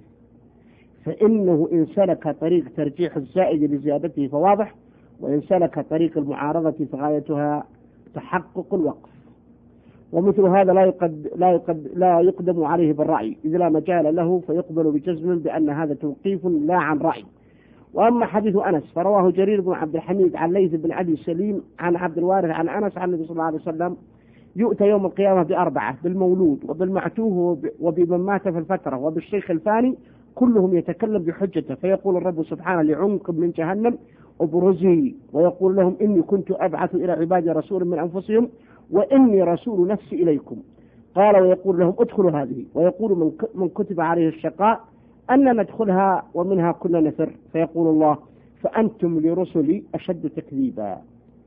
فإنه إن سلك طريق ترجيح الزائد لزيادته فواضح، وإن سلك طريق المعارضة فغايتها تحقق الوقف. ومثل هذا لا يقد لا يقد لا يقدم عليه بالرأي إذ لا مجال له، فيقبل بجزم بأن هذا توقيف لا عن رأي. وأما حديث أنس فرواه جرير بن عبد الحميد عن ليث بن أبي سليم عن عبد الوارث عن أنس عن النبي صلى الله عليه وسلم يؤتى يوم القيامة بأربعة: بالمولود وبالمعتوه وبمن مات في الفترة وبالشيخ الفاني، كلهم يتكلم بحجته، فيقول الرب سبحانه لعنق من جهنم ابرزي، ويقول لهم إني كنت أبعث إلى عبادي رسول من أنفسهم وإني رسول نفسي إليكم. قال ويقول لهم ادخلوا هذه، ويقول من كتب عليه الشقاء أن ندخلها ومنها كنا نفر، فيقول الله فأنتم لرسلي أشد تكذيبا.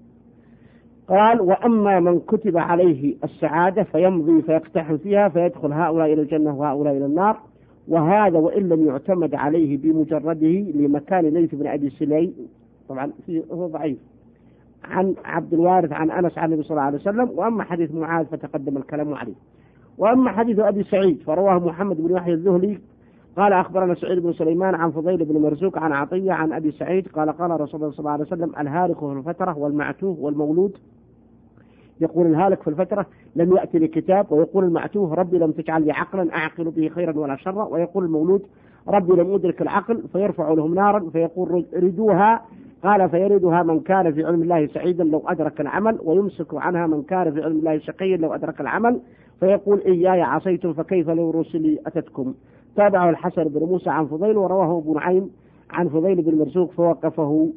قال وأما من كتب عليه السعادة فيمضي فيقتحم فيها فيدخل هؤلاء إلى الجنة وهؤلاء إلى النار، وهذا وإن لم يعتمد عليه بمجرده لمكان ليث بن أبي سليم، طبعا هو ضعيف، عن عبد الوارث عن أنس عن النبي صلى الله عليه وسلم. وأما حديث معاذ فتقدم الكلام عليه. وأما حديث أبي سعيد فرواه محمد بن يحيى الذهلي قال أخبرنا سعيد بن سليمان عن فضيل بن مرزوق عن عطية عن أبي سعيد قال قال رسول الله صلى الله عليه وسلم الهالك في الفترة والمعتوه والمولود. يقول الهالك في الفترة لم يأتي لكتاب، ويقول المعتوه ربي لم تجعل لي عقلا أعقل به خيرا ولا شرا، ويقول المولود ربي لم أدرك العقل فيرفع لهم نارا فيقول ردوها، قال فيردها من كان في علم الله سعيدا لو أدرك العمل، ويمسك عنها من كان في علم الله شقيا لو أدرك العمل، فيقول إياي عصيتم فكيف لو رسلي أتتكم. تابعه الحسن بن موسى عن فضيل ورواه ابو نعيم عن فضيل بن مرزوق فوقفه.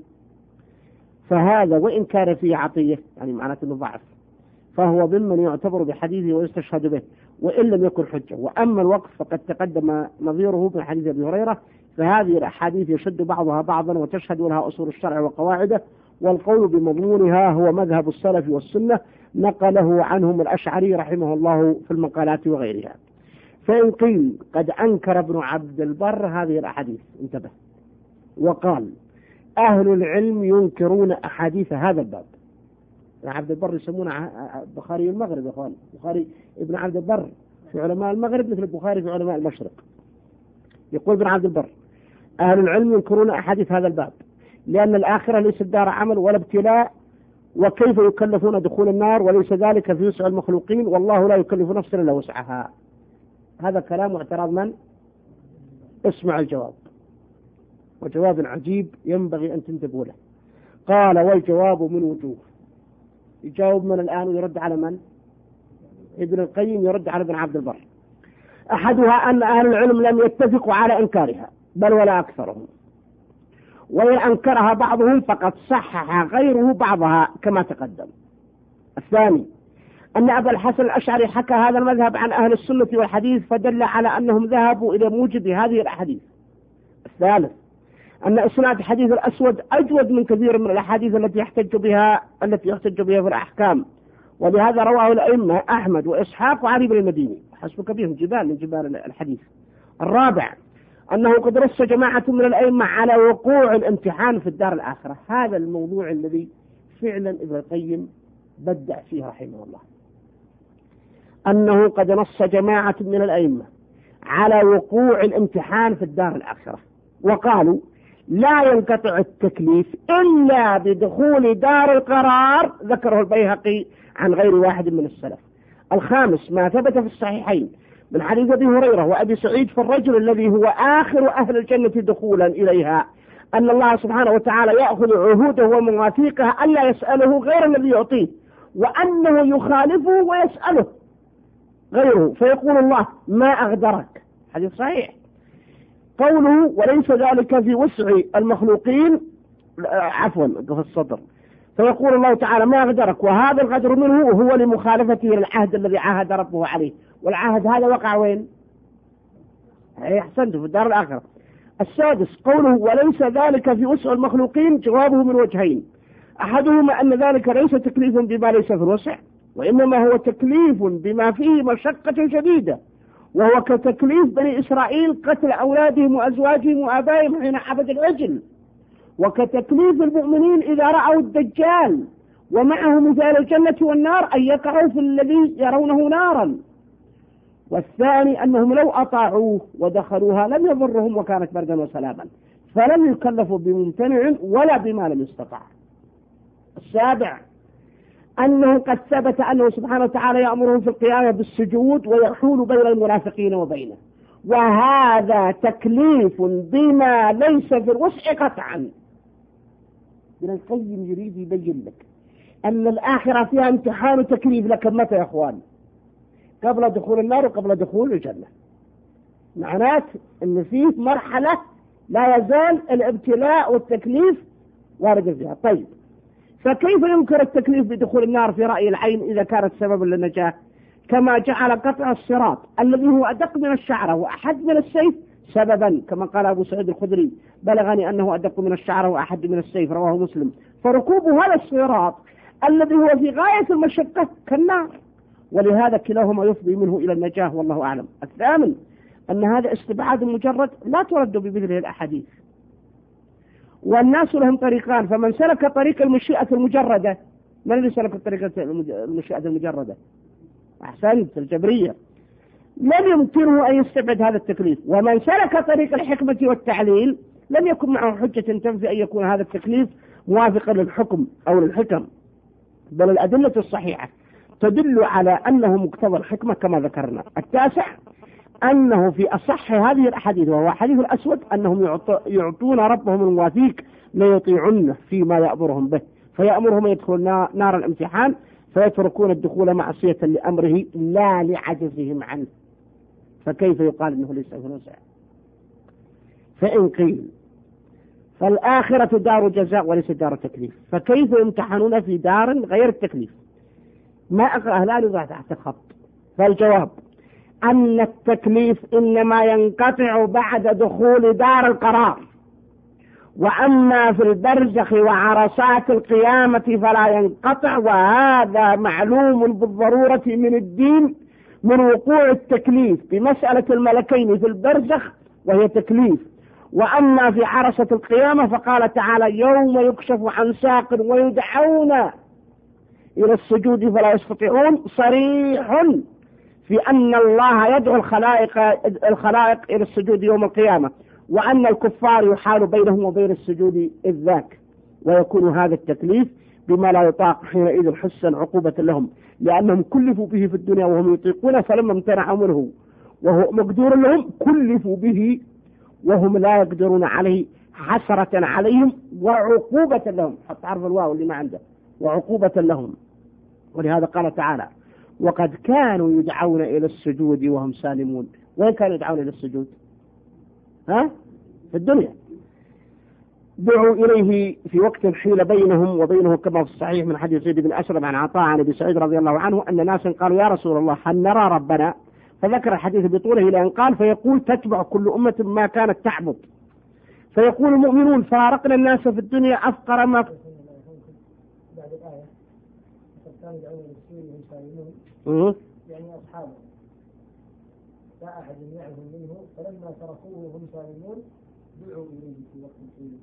فهذا وإن كان فيه عطية يعني معناته انه ضعف، فهو ممن يعتبر بحديثه ويستشهد به وإن لم يكن حجة. وأما الوقف فقد تقدم نظيره من حديث أبي هريرة، فهذه الأحاديث يشد بعضها بعضا وتشهد لها أصول الشرع وقواعده، والقول بمضمونها هو مذهب السلف والسنة نقله عنهم الأشعري رحمه الله في المقالات وغيرها. فإن قيل قد أنكر ابن عبد البر هذه الأحاديث انتبه وقال أهل العلم ينكرون أحاديث هذا الباب. ابن عبد البر يسمونه بخاري المغرب يا اخوان، بخاري ابن عبد البر في علماء المغرب مثل البخاري في علماء المشرق. يقول ابن عبد البر أهل العلم ينكرون أحاديث هذا الباب لأن الآخرة ليست دار عمل ولا ابتلاء، وكيف يكلفون دخول النار وليس ذلك في وسع المخلوقين والله لا يكلف نفسا إلا وسعها. هذا كلام واعتراض من؟ اسمع الجواب، وجواب عجيب ينبغي أن تنتبهوا له. قال والجواب من وجوه. يجاوب من الآن ويرد على من؟ ابن القيم يرد على ابن عبد البر. أحدها أن أهل العلم لم يتفقوا على إنكارها بل ولا أكثرهم، وإن أنكرها بعضهم فقد صحح غيره بعضها كما تقدم. الثاني أن أبا الحسن الأشعري حكى هذا المذهب عن أهل السنة والحديث فدل على أنهم ذهبوا إلى موجب هذه الأحاديث. الثالث أن إسناد حديث الأسود أجود من كثير من الأحاديث التي يحتج بها التي يحتج بها في الأحكام، ولهذا رواه الأئمة أحمد وإسحاق وعلي بن المديني حسبك بهم جبال من جبال الحديث. الرابع أنه قد رس جماعة من الأئمة على وقوع الامتحان في الدار الآخرة. هذا الموضوع الذي فعلا ابن القيم بدع فيه رحمه الله، أنه قد نص جماعة من الأئمة على وقوع الامتحان في الدار الآخرة، وقالوا لا ينقطع التكليف إلا بدخول دار القرار، ذكره البيهقي عن غير واحد من السلف. الخامس ما ثبت في الصحيحين من حديث أبي هريرة وأبي سعيد في الرجل الذي هو آخر أهل الجنة دخولا إليها أن الله سبحانه وتعالى يأخذ عهوده ومواثيقه ألا يسأله غير الذي يعطيه، وأنه يخالفه ويسأله غيره فيقول الله ما أغدرك. حديث صحيح. قوله وليس ذلك في وسع المخلوقين عفوا في الصدر، فيقول الله تعالى ما أغدرك، وهذا الغدر منه هو لمخالفته للعهد الذي عاهد ربه عليه، والعهد هذا وقع وين؟ أحسنت في الدار الآخرة. السادس قوله وليس ذلك في وسع المخلوقين جوابه من وجهين. أحدهما أن ذلك ليس تكليف بما ليس في الوسع، وإنما هو تكليف بما فيه مشقة شديدة، وهو كتكليف بني إسرائيل قتل أولادهم وأزواجهم وآبائهم حين عبد العجل، وكتكليف المؤمنين إذا رأوا الدجال ومعه مثال الجنة والنار أن يقعوا في الذي يرونه نارا. والثاني أنهم لو أطاعوه ودخلوها لم يضرهم وكانت بردا وسلاما، فلم يكلفوا بممتنع ولا بما لم يستطع. السابع أنه قد ثبت أنه سبحانه وتعالى يأمرهم في القيامة بالسجود ويحول بين المنافقين وبينه، وهذا تكليف بما ليس في الوسع قطعا. ابن القيم يريد يبين لك أن الآخرة فيها امتحان وتكليف، لكن متى يا أخوان؟ قبل دخول النار وقبل دخول الجنة. معنات أن فيه مرحلة لا يزال الابتلاء والتكليف وارد فيها. طيب، فكيف ينكر التكليف بدخول النار في رأي العين إذا كانت سببا للنجاة؟ كما جعل قطع الصراط الذي هو أدق من الشعرة وأحد من السيف سببا، كما قال أبو سعيد الخدري: بلغني أنه أدق من الشعرة وأحد من السيف، رواه مسلم. فركوب هذا الصراط الذي هو في غاية المشقة كالنار، ولهذا كلاهما يفضي منه إلى النجاة، والله أعلم. الثامن أن هذا استبعاد مجرد لا ترد بمثله الأحاديث، والناس لهم طريقان، فمن سلك طريق المشيئة المجردة، من اللي سلك طريق المشيئة المجردة؟ أحسنت، الجبرية، لم يمكنه أن يستبعد هذا التكليف. ومن سلك طريق الحكمة والتعليل لم يكن معه حجة تنفي أن يكون هذا التكليف موافقا للحكم أو للحكم، بل الأدلة الصحيحة تدل على أنه مقتضى الحكمة كما ذكرنا. التاسع أنه في أصح هذه الأحاديث، وهو حديث الأسود، أنهم يعطون ربهم المواثيق ليطيعونه فيما يأمرهم به، فيأمرهم يدخلون نار الامتحان فيتركون الدخول معصية لأمره لا لعجزهم عنه. فكيف يقال أنه ليس في الوسع؟ فإن قيل فالآخرة دار جزاء وليس دار تكليف، فكيف يمتحنون في دار غير التكليف؟ ما أقرأ لا يضع تحت الخط. فالجواب أن التكليف إنما ينقطع بعد دخول دار القرار، وأما في البرزخ وعرصات القيامة فلا ينقطع، وهذا معلوم بالضرورة من الدين من وقوع التكليف بمسألة الملكين في البرزخ وهي تكليف. وأما في عرصة القيامة فقال تعالى: يوم يكشف عن ساق ويدعون إلى السجود فلا يستطيعون، صريح في أن الله يدعو الخلائق الخلائق إلى السجود يوم القيامة، وأن الكفار يحال بينهم وبين السجود إذ ذاك، ويكون هذا التكليف بما لا يطاق حينئذ حسا عقوبة لهم، لأنهم كلفوا به في الدنيا وهم يطيقون، فلما امتنعوا منه وهو مقدور لهم كلفوا به وهم لا يقدرون عليه، حسرة عليهم وعقوبة لهم. حط عرف الواو اللي ما عنده، وعقوبة لهم. ولهذا قال تعالى: وقد كانوا يدعون إلى السجود وهم سالمون. وين كانوا يدعون إلى السجود؟ ها؟ في الدنيا. دعوا إليه في وقت حيل بينهم وبينه، كما في الصحيح من حديث زيد بن أسلم عن عطاء عن أبي سعيد رضي الله عنه أن ناسا قالوا: يا رسول الله هل نرى ربنا؟ فذكر الحديث بطوله إلى أن قال: فيقول: تتبع كل أمة ما كانت تعبد. فيقول المؤمنون: فارقنا الناس في الدنيا أفقر ما بعد الآية قد كانوا يدعون إلى السجود وهم سالمون، يعني أصحابه لا أحد يمنعهم منه، فلما تركوه وهم سالمون دعوا إليه في وقت الحين.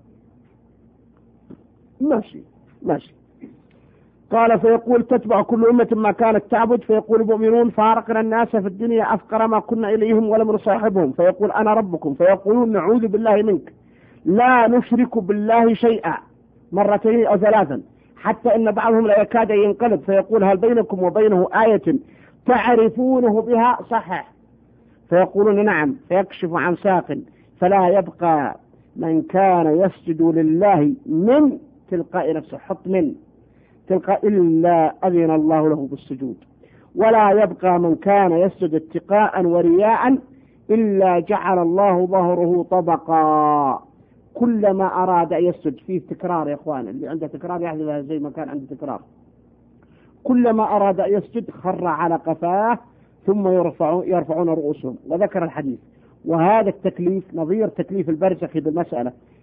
ماشي ماشي. قال: فيقول: تتبع كل أمة ما كانت تعبد. فيقول المؤمنون: فارقنا الناس في الدنيا أفقر ما كنا إليهم ولم نصاحبهم. فيقول: أنا ربكم. فيقولون: نعوذ بالله منك، لا نشرك بالله شيئا، مرتين أو ثلاثا، حتى إن بعضهم لا يكاد ينقلب فيقول: هل بينكم وبينه آية تعرفونه بها؟ صحح. فيقولون: نعم. فيكشف عن ساق فلا يبقى من كان يسجد لله من تلقاء نفسه، حط من تلقاء إلا أذن الله له بالسجود، ولا يبقى من كان يسجد اتقاء ورياء إلا جعل الله ظهره طبقا. كلما أراد أن يسجد، فيه تكرار يا إخوان، اللي عنده تكرار يحذفها زي ما كان عنده تكرار. كلما أراد أن يسجد خر على قفاه ثم يرفعون, يرفعون رؤوسهم. وذكر الحديث. وهذا التكليف نظير تكليف البرزخ بالمسألة،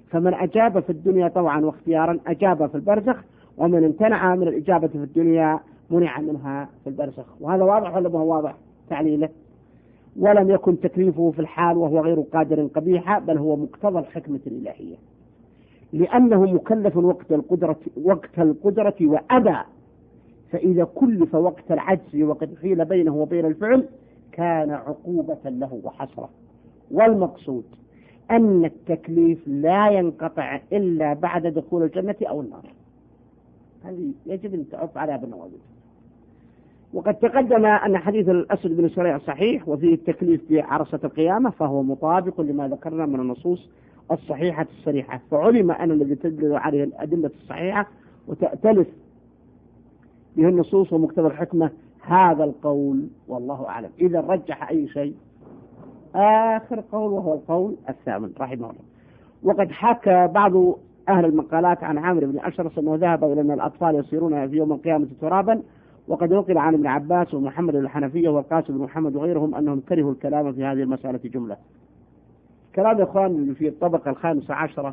فمن أجاب في الدنيا طوعا واختيارا أجاب في البرزخ، ومن امتنع من الإجابة في الدنيا منع منها في البرزخ. وهذا واضح ولا ما هو واضح تعليله؟ ولم يكن تكليفه في الحال وهو غير قادر قبيحة، بل هو مقتضى الحكمة الإلهية، لأنه مكلف وقت القدرة وقت القدرة وأبى، فإذا كلف وقت العجز وقد حيل بينه وبين الفعل كان عقوبة له وحسرة. والمقصود أن التكليف لا ينقطع إلا بعد دخول الجنة أو النار، هذه يجب أن تعف عليها بالنواجذ. وقد تقدم أن حديث الأسد بن سريع صحيح وفيه التكليف بعرصة القيامة، فهو مطابق لما ذكرنا من النصوص الصحيحة الصريحة، فعلم أن الذي تدل عليه الأدلة الصحيحة وتأتلف به النصوص ومقتضى الحكمة هذا القول، والله أعلم. إذا رجح أي شيء آخر قول وهو القول الثامن رحمه الله. وقد حكى بعض أهل المقالات عن عامر بن أشرس أنه ذهب إلى أن الأطفال يصيرون في يوم القيامة ترابا، وقد نقل عن ابن عباس ومحمد الحنفية والقاسم بن محمد وغيرهم أنهم كرهوا الكلام في هذه المسألة جملة. كلام إخوان في الطبقة الخامسة عشرة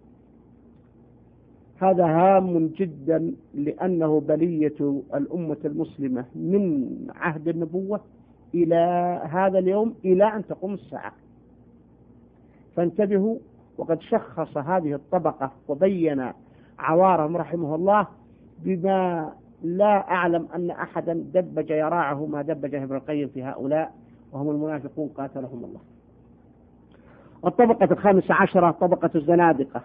هذا هام جدا، لأنه بلية الأمة المسلمة من عهد النبوة إلى هذا اليوم إلى أن تقوم الساعة، فانتبهوا. وقد شخص هذه الطبقة وبين عوارهم رحمه الله بما لا أعلم أن أحدا دبج يراعه ما دبج ابن القيم في هؤلاء، وهم المنافقون قاتلهم الله. الطبقة الخامسة عشرة طبقة الزنادقة،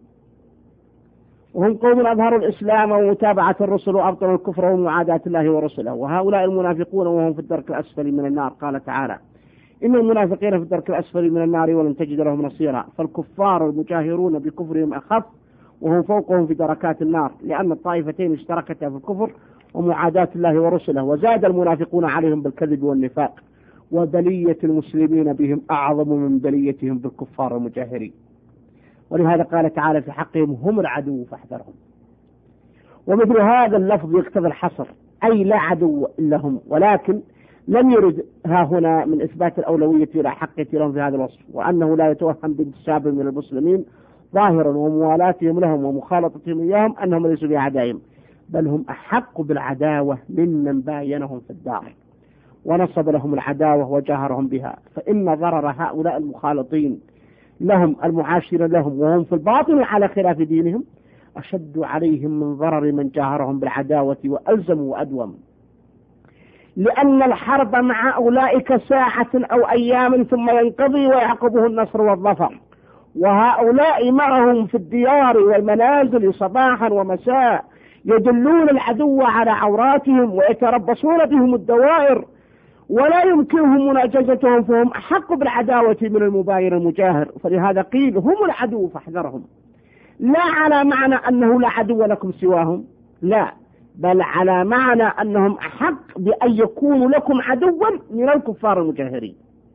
وهم قوم أظهروا الإسلام ومتابعة الرسل وأبطلوا الكفر ومعاداة الله ورسله، وهؤلاء المنافقون وهم في الدرك الأسفل من النار. قال تعالى: إن المنافقين في الدرك الأسفل من النار ولن تجد لهم نصيرا. فالكفار المجاهرون بكفرهم أخف وهم فوقهم في دركات النار، لأن الطائفتين اشتركتا في الكفر ومعاداة الله ورسله، وزاد المنافقون عليهم بالكذب والنفاق، وبلية المسلمين بهم أعظم من بليتهم بالكفار المجاهرين. ولهذا قال تعالى في حقهم: هم العدو فاحذرهم. ومثل هذا اللفظ يقتضي الحصر، أي لا عدو لهم، ولكن لم يرد ها هنا من إثبات الأولوية إلى حقية لهم في هذا الوصف، وأنه لا يتوهم بانتساب من المسلمين ظاهرا وموالاتهم لهم ومخالطتهم إياهم أنهم ليسوا بأعدائهم، بل هم أحق بالعداوة ممن باينهم في الدار ونصب لهم العداوة وجاهرهم بها، فإن ضرر هؤلاء المخالطين لهم المعاشرين لهم وهم في الباطن على خلاف دينهم أشد عليهم من ضرر من جاهرهم بالعداوة وألزموا وأدوم، لأن الحرب مع أولئك ساعة أو أيام ثم ينقضي ويعقبه النصر والظفر، وهؤلاء معهم في الديار والمنازل صباحا ومساء يدلون العدو على عوراتهم ويتربصون بهم الدوائر ولا يمكنهم مناجزتهم، فهم أحق بالعداوة من المباين المجاهر. فلهذا قيل هم العدو فاحذرهم، لا على معنى أنه لا عدو لكم سواهم، لا، بل على معنى أنهم أحق بأن يكونوا لكم عدوا من الكفار المجاهرين.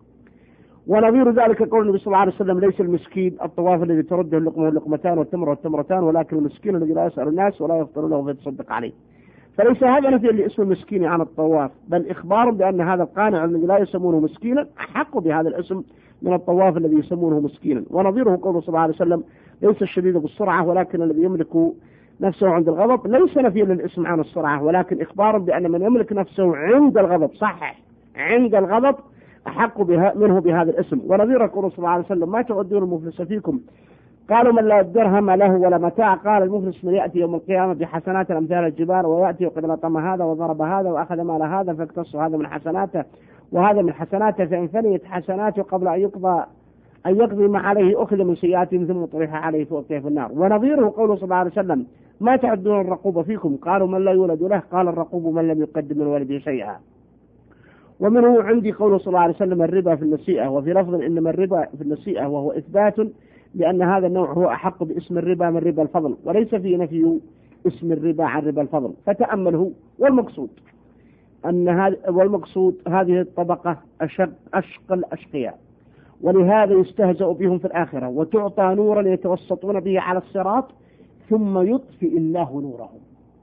ونظير ذلك قول النبي صلى الله عليه وسلم: ليس المسكين الطواف الذي ترده اللقمة واللقمتان والتمر والتمرتان، ولكن المسكين الذي لا يسأل الناس ولا يفطر له فيتصدق عليه. فليس هذا نفي لاسم المسكين عن الطواف، بل إخبار بأن هذا القانع الذي لا يسمونه مسكينا أحق بهذا الاسم من الطواف الذي يسمونه مسكينا. ونظيره قوله صلى الله عليه وسلم: ليس الشديد بالسرعة ولكن الذي يملك نفسه عند الغضب. ليس نفي للاسم عن السرعة، ولكن إخبار بأن من يملك نفسه عند الغضب، صحح، عند الغضب أحق بها منه بهذا الاسم. ونظير قوله صلى الله عليه وسلم: ما تعدون المفلس فيكم؟ قالوا: من لا درهم له ولا متاع. قال: المفلس من يأتي يوم القيامة بحسنات أمثال الجبال، ويأتي وقد لطم هذا وضرب هذا وأخذ مال هذا فاقتص هذا من حسناته وهذا من حسناته، فإن فنيت حسناته قبل أن يقضى أن يقضي ما عليه أخذ من سيئاتهم ثم طرح عليه فوقيه في النار. ونظيره قوله صلى الله عليه وسلم: ما تعدون الرقوب فيكم؟ قالوا: من لا يولد له. قال: الرقوب من لم يقدم من ولده شيئا. ومنه عندي قوله صلى الله عليه وسلم: الربا في النسيئة، وفي لفظ إنما الربا في النسيئة، وهو إثبات لأن هذا النوع هو أحق باسم الربا من ربا الفضل، وليس في نفي اسم الربا عن ربا الفضل. فتأمله. والمقصود أن هذا والمقصود هذه الطبقة أشق أشق الأشقياء، ولهذا يستهزأ بهم في الآخرة، وتعطى نورا يتوسطون به على الصراط ثم يطفئ الله نورهم،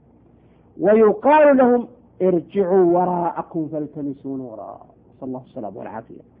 ويقال لهم: ارجعوا وراءكم فالتمسوا نورا. صلى الله عليه وسلم والعافية.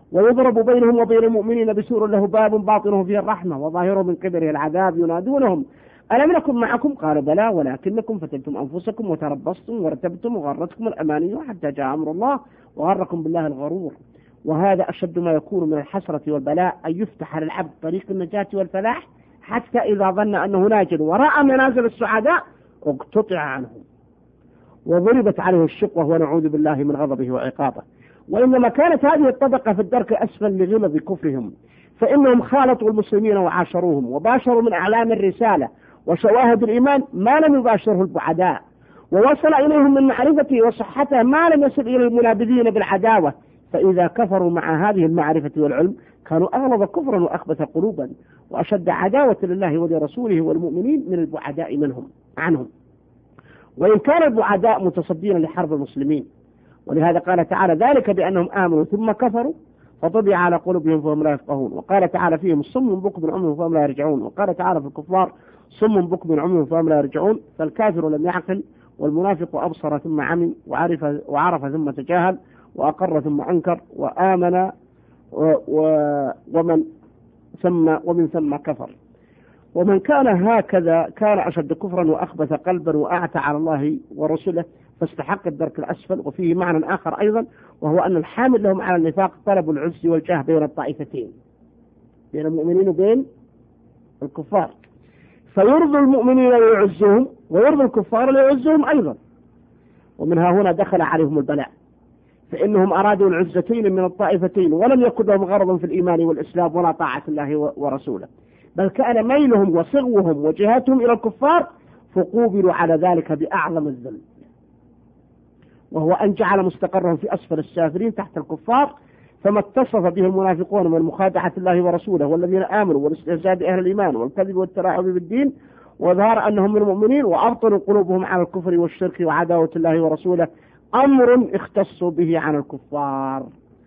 ويضرب بينهم وبين المؤمنين بسور له باب باطنه فيه الرحمة وظاهره من قبله العذاب ينادونهم ألم نكن معكم؟ قالوا بلى ولكنكم فتنتم أنفسكم وتربصتم وارتبتم وغرتكم الأماني حتى جاء أمر الله وغركم بالله الغرور. وهذا أشد ما يكون من الحسرة والبلاء، أن يفتح للعبد طريق النجاة والفلاح حتى إذا ظن أنه ناجل ورأى منازل السعداء اقتطع عنهم وضربت عليه الشقوة ونعوذ بالله من غضبه وعقابه. وإنما كانت هذه الطبقة في الدرك الأسفل لغلظ كفرهم، فإنهم خالطوا المسلمين وعاشروهم وباشروا من أعلام الرسالة وشواهد الإيمان ما لم يباشره البعداء، ووصل إليهم من معرفته وصحته ما لم يصل إلى المنابذين بالعداوة. فإذا كفروا مع هذه المعرفة والعلم كانوا أغلظ كفرا وأخبث قلوبا وأشد عداوة لله ولرسوله والمؤمنين من البعداء منهم عنهم، وإن كان البعداء متصدين لحرب المسلمين. ولهذا قال تعالى ذلك بأنهم آمنوا ثم كفروا فطبع على قلوبهم فهم لا يفقهون. وقال تعالى فيهم صم بكم عمي فهم لا يرجعون. وقال تعالى في الكفار صم بكم عمي فهم لا يرجعون. فالكافر لم يعقل والمنافق أبصر ثم عمي وعرف, وعرف ثم تجاهل وأقر ثم أنكر وآمن و و ومن ثم ومن ثم كفر. ومن كان هكذا كان أشد كفرا وأخبث قلبا وأعتى على الله ورسله فاستحق الدرك الأسفل. وفيه معنى آخر أيضا، وهو أن الحامل لهم على النفاق طلب العز والجاه بين الطائفتين، بين المؤمنين وبين الكفار، فيرضي المؤمنين ليعزهم ويرضي الكفار ليعزهم أيضا. ومنها هنا دخل عليهم البلاء، فإنهم أرادوا العزتين من الطائفتين ولم يكن لهم غرض في الإيمان والإسلام ولا طاعة الله ورسوله، بل كان ميلهم وصغوهم وجهاتهم إلى الكفار، فقوبلوا على ذلك بأعظم الذل، وهو أن جعل مستقرهم في أسفل السافلين تحت الكفار. فما اتصف به المنافقون من مخادعة الله ورسوله والذين آمنوا والاستهزاء بأهل الإيمان والكذب والتلاعب بالدين وظهر أنهم من المؤمنين وأبطلوا قلوبهم على الكفر والشرك وعداوة الله ورسوله، أمر اختصوا به عن الكفار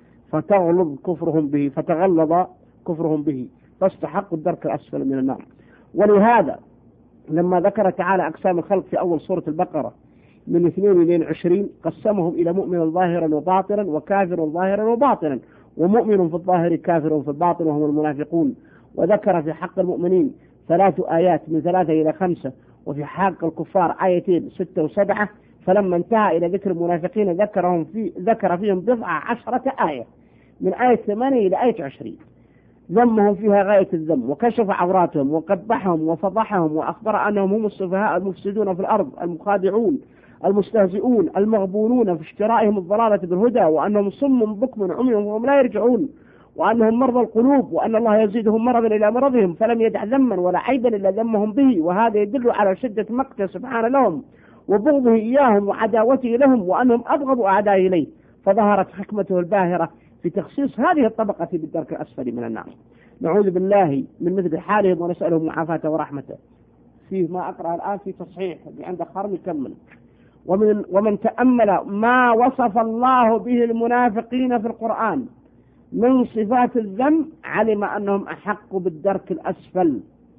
فتغلظ كفرهم به فتغلظ كفرهم به فاستحقوا الدرك الأسفل من النار. ولهذا لما ذكر تعالى أقسام الخلق في أول سورة البقرة من اثنين إلى عشرين قسمهم إلى مؤمن ظاهرا وباطنا وكافر ظاهرا وباطنا ومؤمن في الظاهر كافر في الباطن وهم المنافقون. وذكر في حق المؤمنين ثلاث آيات من ثلاثة إلى خمسة، وفي حق الكفار آيتين ستة وسبعة. فلما انتهى إلى ذكر المنافقين ذكرهم في ذكر فيهم بضع عشرة آية من آية ثمانية إلى آية عشرين، ذمهم فيها غاية الذم وكشف عوراتهم وقبحهم وفضحهم وأخبر أنهم هم السفهاء المفسدون في الأرض المخادعون المستهزئون المغبونون في اشترائهم الضلالة بالهدى، وأنهم صم بكم عمي وهم لا يرجعون، وأنهم مرضى القلوب، وأن الله يزيدهم مرضا إلى مرضهم، فلم يدع ذما ولا عيبا إلا ذمهم به. وهذا يدل على شدة مقته سبحانه لهم وبغضه إياهم وعداوته لهم، وأنهم أبغضوا أعداء إليه. فظهرت حكمته الباهرة في تخصيص هذه الطبقة بالدرك الأسفل من النار. نعوذ بالله من مثل حالهم ونسألهم معافاته ورحمته. فيه ما أقرأ الآن في تصحيح اللي عندك خرم يكمل. ومن, ومن تأمل ما وصف الله به المنافقين في القرآن من صفات الذم علم أنهم أحق بالدرك الأسفل،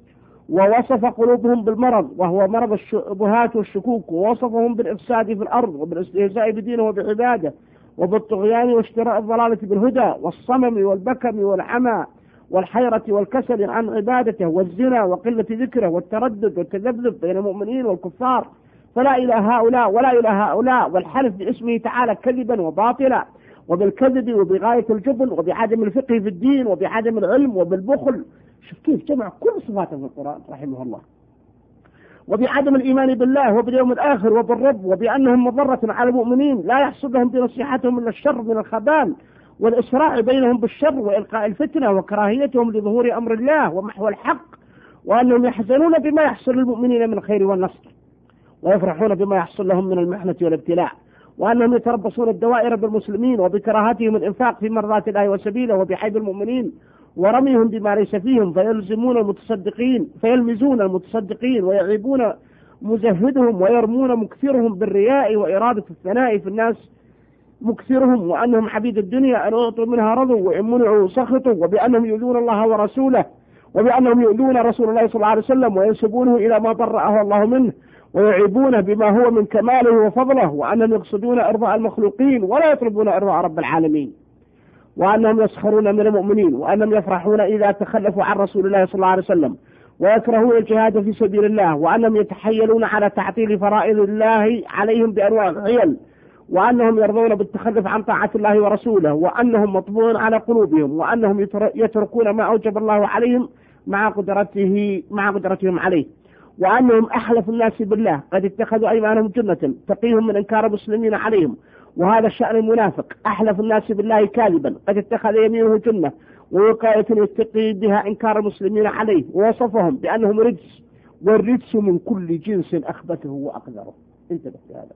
ووصف قلوبهم بالمرض وهو مرض الشبهات والشكوك، ووصفهم بالإفساد في الأرض وبالاستهزاء بدينه وبعباده وبالطغيان واشتراء الضلالة بالهدى والصمم والبكم والعمى والحيرة والكسل عن عبادته والزنا وقلة ذكره والتردد والتذبذب بين المؤمنين والكفار. فلا إلى هؤلاء ولا إلى هؤلاء، والحلف باسمه تعالى كذبا وباطلا، وبالكذب وبغاية الجبن وبعدم الفقه في الدين وبعدم العلم وبالبخل. شوف كيف جمع كل صفاته في القرآن رحمه الله. وبعدم الإيمان بالله وباليوم الآخر وبالرب، وبأنهم مضرة على المؤمنين لا يحصل لهم بنصيحتهم إلا الشر من الخبال والإسراع بينهم بالشر وإلقاء الفتنة وكراهيتهم لظهور أمر الله ومحو الحق، وأنهم يحزنون بما يحصل للمؤمنين من الخير والنصر ويفرحون بما يحصل لهم من المحنة والابتلاء، وأنهم يتربصون الدوائر بالمسلمين وبكراهتهم الإنفاق في مرضات الله وسبيله وبحيث المؤمنين ورميهم بما ليس فيهم، فيلزمون المتصدقين فيلمزون المتصدقين ويعيبون مزهدهم ويرمون مكثرهم بالرياء وإرادة الثناء في الناس مكثرهم، وأنهم عبيد الدنيا أن أعطوا منها رضوا وإن منعوا سخطوا، وبأنهم يؤذون الله ورسوله، وبأنهم يؤذون رسول الله صلى الله عليه وسلم وينسبونه إلى ما برأه الله منه ويعيبونه بما هو من كماله وفضله، وأنهم يقصدون إرضاء المخلوقين ولا يطلبون إرضاء رب العالمين. وأنهم يسخرون من المؤمنين، وأنهم يفرحون إذا تخلفوا عن رسول الله صلى الله عليه وسلم، ويكرهون الجهاد في سبيل الله، وأنهم يتحيلون على تعطيل فرائض الله عليهم بأنواع الحيل، وأنهم يرضون بالتخلف عن طاعة الله ورسوله، وأنهم مطبوع على قلوبهم، وأنهم يتركون ما أوجب الله عليهم مع قدرته مع قدرتهم عليه، وأنهم أحلف الناس بالله قد اتخذوا أيمانهم جنة تقيهم من إنكار المسلمين عليهم، وهذا الشأن المنافق، أحلف الناس بالله كاذبا قد اتخذ يمينه جنة ووقاية يتقي بها إنكار المسلمين عليه، ووصفهم بأنهم رجس، والرجس من كل جنس أخبثه وأقذره. انتبه لهذا.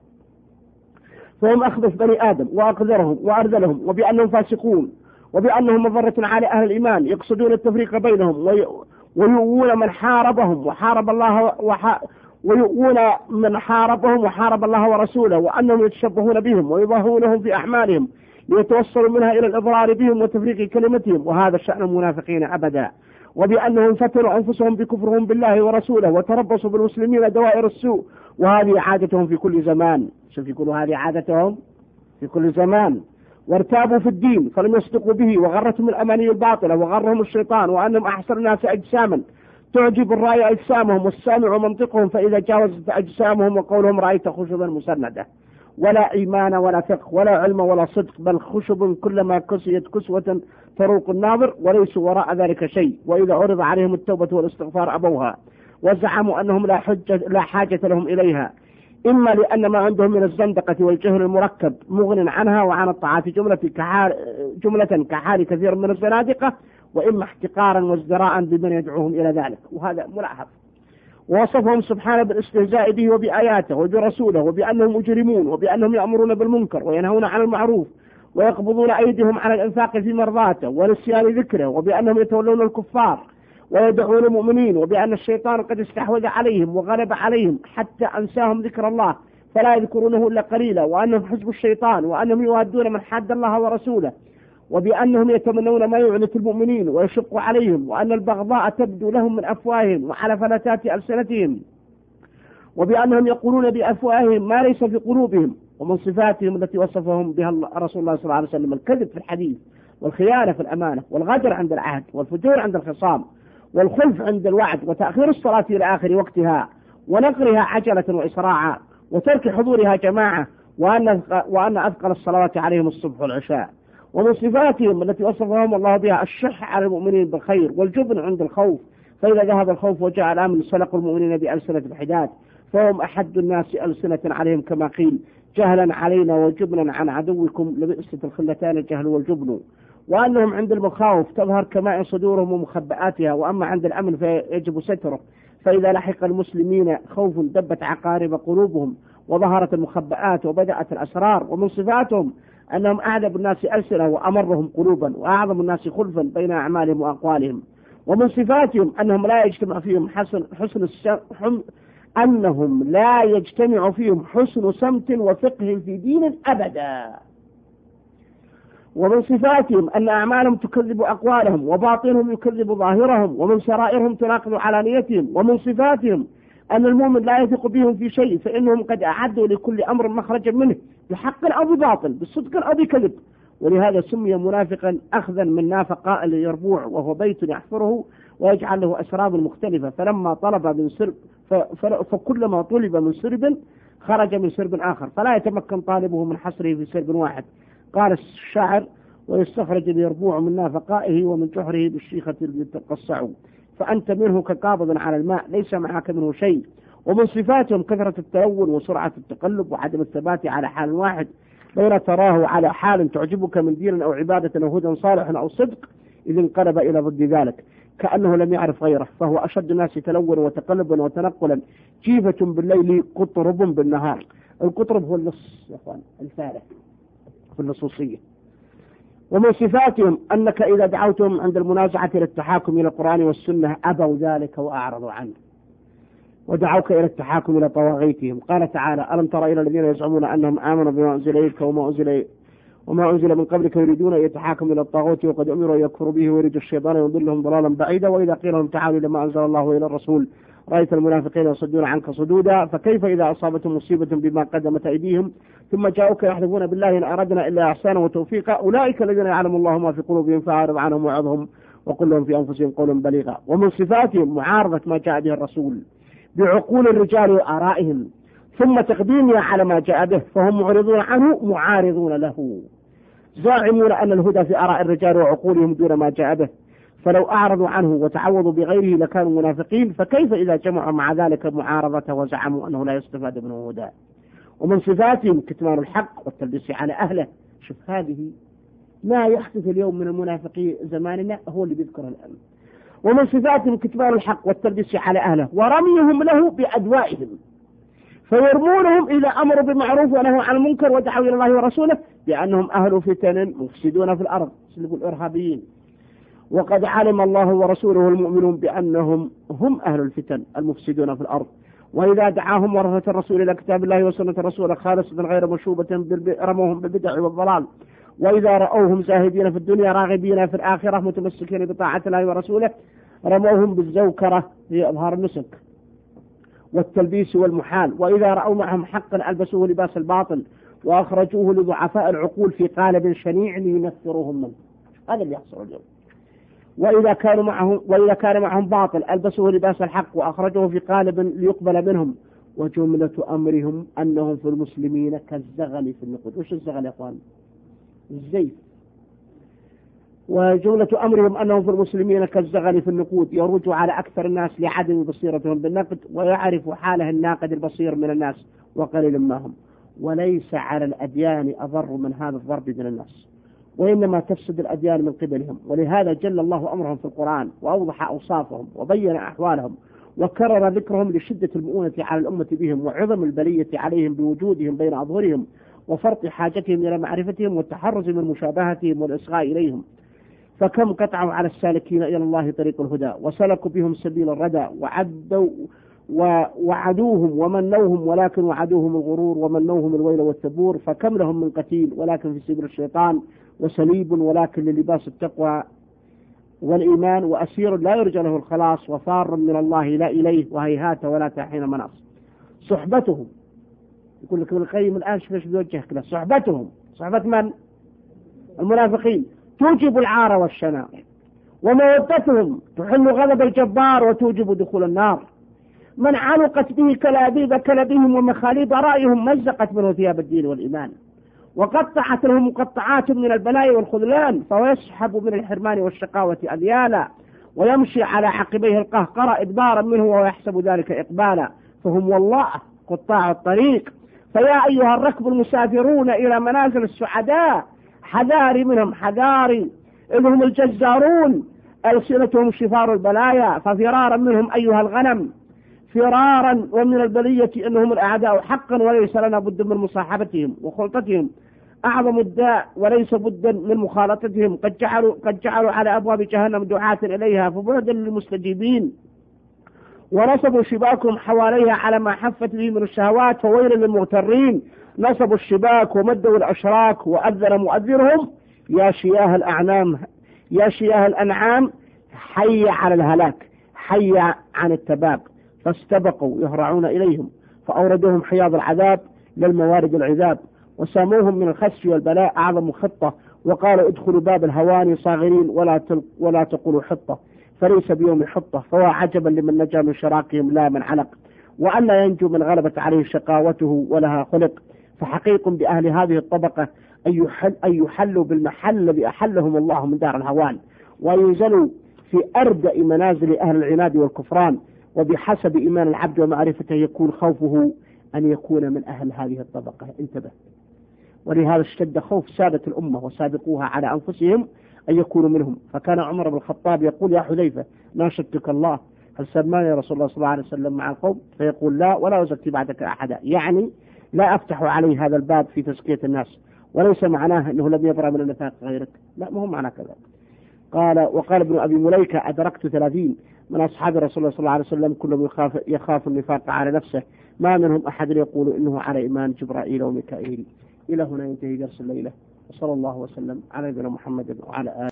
فهم أخبث بني آدم وأقذرهم وأرذلهم، وبأنهم فاسقون، وبأنهم مضرة على أهل الإيمان، يقصدون التفريق بينهم، ويؤون من حاربهم وحارب الله وح... ويؤون من حاربهم وحارب الله ورسوله، وأنهم يتشبهون بهم ويضاهونهم في أعمالهم ليتوصلوا منها إلى الإضرار بهم وتفريق كلمتهم، وهذا شأن المنافقين أبدا. وبأنهم فتنوا أنفسهم بكفرهم بالله ورسوله وتربصوا بالمسلمين دوائر السوء، وهذه عادتهم في كل زمان. شوف يقول هذه عادتهم في كل زمان. وارتابوا في الدين فلم يصدقوا به، وغرتهم الأماني الباطلة وغرهم الشيطان، وأنهم أحسن الناس أجساما تعجب الرأي أجسامهم والسامع منطقهم، فإذا جاوزت أجسامهم وقولهم رأيت خشبا مسندة، ولا إيمان ولا فقه ولا علم ولا صدق، بل خشب كلما كسيت كسوة تروق الناظر، وليسوا وراء ذلك شيء، وإذا عرض عليهم التوبة والاستغفار أبوها، وزعموا أنهم لا حجة لا حاجة لهم إليها، إما لأن ما عندهم من الزندقة والجهل المركب مغن عنها وعن الطاعات جملة كحال, جملة كحال كثير من الزنادقة، وإما احتقارا وازدراء بمن يدعوهم إلى ذلك. وهذا ملاحظ. ووصفهم سبحانه بالاستهزاء به وبآياته وبرسوله، وبأنهم مجرمون، وبأنهم يأمرون بالمنكر وينهون عن المعروف ويقبضون أيديهم على الإنفاق في مرضاته ونسيان ذكره، وبأنهم يتولون الكفار ويدعون المؤمنين، وبأن الشيطان قد استحوذ عليهم وغلب عليهم حتى أنساهم ذكر الله فلا يذكرونه إلا قليلا، وأنهم حزب الشيطان، وأنهم يوادون من حاد الله ورسوله، وبأنهم يتمنون ما يعنت المؤمنين ويشق عليهم، وأن البغضاء تبدو لهم من أفواههم وعلى فلتات ألسنتهم، وبأنهم يقولون بأفواههم ما ليس في قلوبهم. ومن صفاتهم التي وصفهم بها رسول الله صلى الله عليه وسلم الكذب في الحديث، والخيانة في الأمانة، والغدر عند العهد، والفجور عند الخصام، والخلف عند الوعد، وتأخير الصلاة إلى آخر وقتها، ونقرها عجلة وإسراعا، وترك حضورها جماعة، وأن وأن أثقل الصلوات عليهم الصبح والعشاء. ومن صفاتهم التي وصفهم الله بها الشح على المؤمنين بالخير، والجبن عند الخوف، فإذا ذهب الخوف وجاء الأمن سلقوا المؤمنين بألسنة الحداد، فهم أحد الناس ألسنة عليهم كما قيل جهلا علينا وجبنا عن عدوكم لبئست الخلتان الجهل والجبن. وأنهم عند المخاوف تظهر كماء صدورهم ومخبئاتها، وأما عند الأمن فيجب ستره، فإذا لحق المسلمين خوف دبت عقارب قلوبهم وظهرت المخبئات وبدأت الأسرار. ومن صفاتهم أنهم أعذب الناس ألسنة وأمرهم قلوبا وأعظم الناس خلفا بين أعمالهم وأقوالهم. ومن صفاتهم أنهم لا يجتمع فيهم حسن, حسن السم أنهم لا يجتمع فيهم حسن سمت وفقه في دين أبدا. ومن صفاتهم أن أعمالهم تكذب أقوالهم، وباطنهم يكذب ظاهرهم، ومن سرائرهم تناقض علانيتهم. ومن صفاتهم أن المؤمن لا يثق بهم في شيء، فإنهم قد أعدوا لكل أمر مخرجا منه بحق أو بباطل، بصدق أو بكذب، ولهذا سمي منافقا أخذا من نافق اليربوع، وهو بيت يحفره ويجعل له أسراب مختلفة، فلما طلب من سرب فكلما طلب من سرب خرج من سرب آخر، فلا يتمكن طالبه من حصره في سرب واحد. قال الشاعر: ويستخرج اليربوع من نافقائه ومن جحره بالشيخة يتقصع، فأنت منه كقابض على الماء ليس معك منه شيء. ومن صفاتهم كثرة التلون وسرعة التقلب وعدم الثبات على حال واحد، بين تراه على حال تعجبك من دين أو عبادة أو هدى صالح أو صدق، إذ انقلب إلى ضد ذلك كأنه لم يعرف غيره، فهو أشد الناس تلونا وتقلبا وتنقلا، جيفة بالليل قطرب بالنهار. القطرب هو النص يا أخوان الفارق في النصوصية. ومن صفاتهم أنك إذا دعوتهم عند المنازعة للتحاكم إلى القرآن والسنة أبوا ذلك وأعرضوا عنه، ودعوك إلى التحاكم إلى طواغيتهم. قال تعالى: ألم تر إلى الذين يزعمون أنهم آمنوا بما أنزل إليك وما أنزل وما أنزل من قبلك يريدون أن يتحاكموا إلى الطاغوت وقد أمروا أن يكفروا به ويريد الشيطان يضلهم ضلالا بعيدا، وإذا قيل لهم تعالوا لما أنزل الله إلى الرسول رأيت المنافقين يصدون عنك صدودا فكيف إذا أصابتهم مصيبة بما قدمت أيديهم ثم جاءوك يحلفون بالله إن أردنا إلا إحسانا وتوفيقا أولئك الذين يعلم الله ما في قلوبهم فأعرض عنهم وعظهم وقل لهم في أنفسهم قولا بليغا. ومن صفاتهم معارضة ما جاء به الرسول بعقول الرجال وآرائهم ثم تقديمها على ما جاء به فهم معرضون عنه معارضون له زاعمون أن الهدى في آراء الرجال وعقولهم دون ما جاء به فلو أعرضوا عنه وتعوضوا بغيره لكانوا منافقين فكيف إذا جمعوا مع ذلك معارضة وزعموا أنه لا يستفاد منه هدى. ومن صفاتهم كتمان الحق والتلبيس على أهله. شوف هذه ما يحدث اليوم من المنافقين زماننا هو اللي بيذكر الآن. ومن صفاتهم كتمان الحق والتلبيس على أهله ورميهم له بأدوائهم فيرمونهم إذا أمروا بالمعروف ونهوا عن المنكر ودعوا إلى الله ورسوله بأنهم أهل فتن مفسدون في الأرض يقول إرهابيين وقد علم الله ورسوله المؤمنون بأنهم هم أهل الفتن المفسدون في الأرض وإذا دعاهم ورثة الرسول إلى كتاب الله وسنة الرسول خالصة غير مشوبة رموهم بالبدع والضلال وإذا رأوهم زاهدين في الدنيا راغبين في الآخرة متمسكين بطاعة الله ورسوله رموهم بالزوكرة في إظهار النسك والتلبيس والمحال وإذا رأوا معهم حقا ألبسوه لباس الباطل وأخرجوه لضعفاء العقول في قالب شنيع لينفروهم منه. هذا اللي يحصل اليوم. وإذا كانوا معهم وإذا كان معهم باطل ألبسوه لباس الحق وأخرجوه في قالب ليقبل منهم وجملة أمرهم أنهم في المسلمين كالزغل في النقود. وش الزغل يا أخوان؟ الزيت. وجملة أمرهم أنهم في المسلمين كالزغل في النقود يروج على أكثر الناس لعدم بصيرتهم بالنقد ويعرف حاله الناقد البصير من الناس وقليل ما هم وليس على الأديان أضر من هذا الضرب من الناس وإنما تفسد الأديان من قبلهم ولهذا جل الله أمرهم في القرآن وأوضح أوصافهم وبين أحوالهم وكرر ذكرهم لشدة المؤونة على الأمة بهم وعظم البلية عليهم بوجودهم بين أظهرهم وفرط حاجتهم إلى معرفتهم والتحرز من مشابهتهم والإصغاء إليهم فكم قطعوا على السالكين إلى الله طريق الهدى وسلكوا بهم سبيل الردى وعدوا ووعدوهم ومنوهم ولكن وعدوهم الغرور ومنوهم الويل والثبور فكم لهم من قتيل ولكن في سبيل الشيطان وسليب ولكن للباس التقوى والإيمان وأسير لا يرجى له الخلاص وفار من الله لا إليه وهيهات ولا تحين مناص. صحبتهم يقول لك ابن القيم الآن شوف ايش بيوجهك له. صحبتهم صحبة من؟ المنافقين توجب العار والشناء ومودتهم تحل غضب الجبار وتوجب دخول النار. من علقت به كلابيب كلبهم ومخاليب رأيهم مزقت منه ثياب الدين والإيمان وقطعت له مقطعات من البلاء والخذلان فهو يسحب من الحرمان والشقاوة أذيالا ويمشي على عقبيه القهقرة إدبارا منه وهو يحسب ذلك إقبالا فهم والله قطاع الطريق. فيا أيها الركب المسافرون إلى منازل السعداء حذاري منهم حذاري إذ هم الجزارون ألسنتهم شفار البلايا ففرارا منهم أيها الغنم فرارا ومن البلية أنهم الأعداء حقا وليس لنا بد من مصاحبتهم وخلطتهم أعظم الداء وليس بدا من مخالطتهم قد جعلوا, قد جعلوا على أبواب جهنم دعاة إليها فبعدا للمستجيبين ونصبوا شباكهم حواليها على ما حفت به من الشهوات فويل للمغترين. نصبوا الشباك ومدوا الأشراك وأذن مؤذرهم يا شياه الأعنام يا شياه الأنعام حي على الهلاك حي عن التباب فاستبقوا يهرعون إليهم فأوردوهم حياض العذاب للموارد العذاب وساموهم من الخسف والبلاء أعظم خطة وقالوا ادخلوا باب الهوان صاغرين ولا, تل ولا تقولوا حطة فليس بيوم حطة فهو عجبا لمن نجا من شراكهم لا من علق وأن لا ينجو من غلبت عليه شقاوته ولها خلق. فحقيق بأهل هذه الطبقة أن يحل يحلوا بالمحل الذي أحلهم الله من دار الهوان وينزلوا في أردأ منازل أهل العناد والكفران وبحسب إيمان العبد ومعرفته يكون خوفه أن يكون من أهل هذه الطبقة. انتبه. ولهذا اشتد خوف سادة الأمة وسابقوها على أنفسهم أن يكونوا منهم فكان عمر بن الخطاب يقول يا حذيفة ناشدتك الله هل سلمان يا رسول الله صلى الله عليه وسلم مع القوم فيقول لا ولا أزكي بعدك أحدا يعني لا أفتح عليه هذا الباب في تزكية الناس وليس معناه أنه لم يبرأ من النفاق غيرك لا ما هو معنى كذا. قال وقال ابن أبي مليكة أدركت ثلاثين من أصحاب رسول الله صلى الله عليه وسلم كلهم يخاف, يخاف النفاق على نفسه ما منهم أحد يقول إنه على إيمان جبرائيل وميكائيل. إلى هنا ينتهي درس الليلة وصلى الله وسلم على نبينا محمد وعلى آله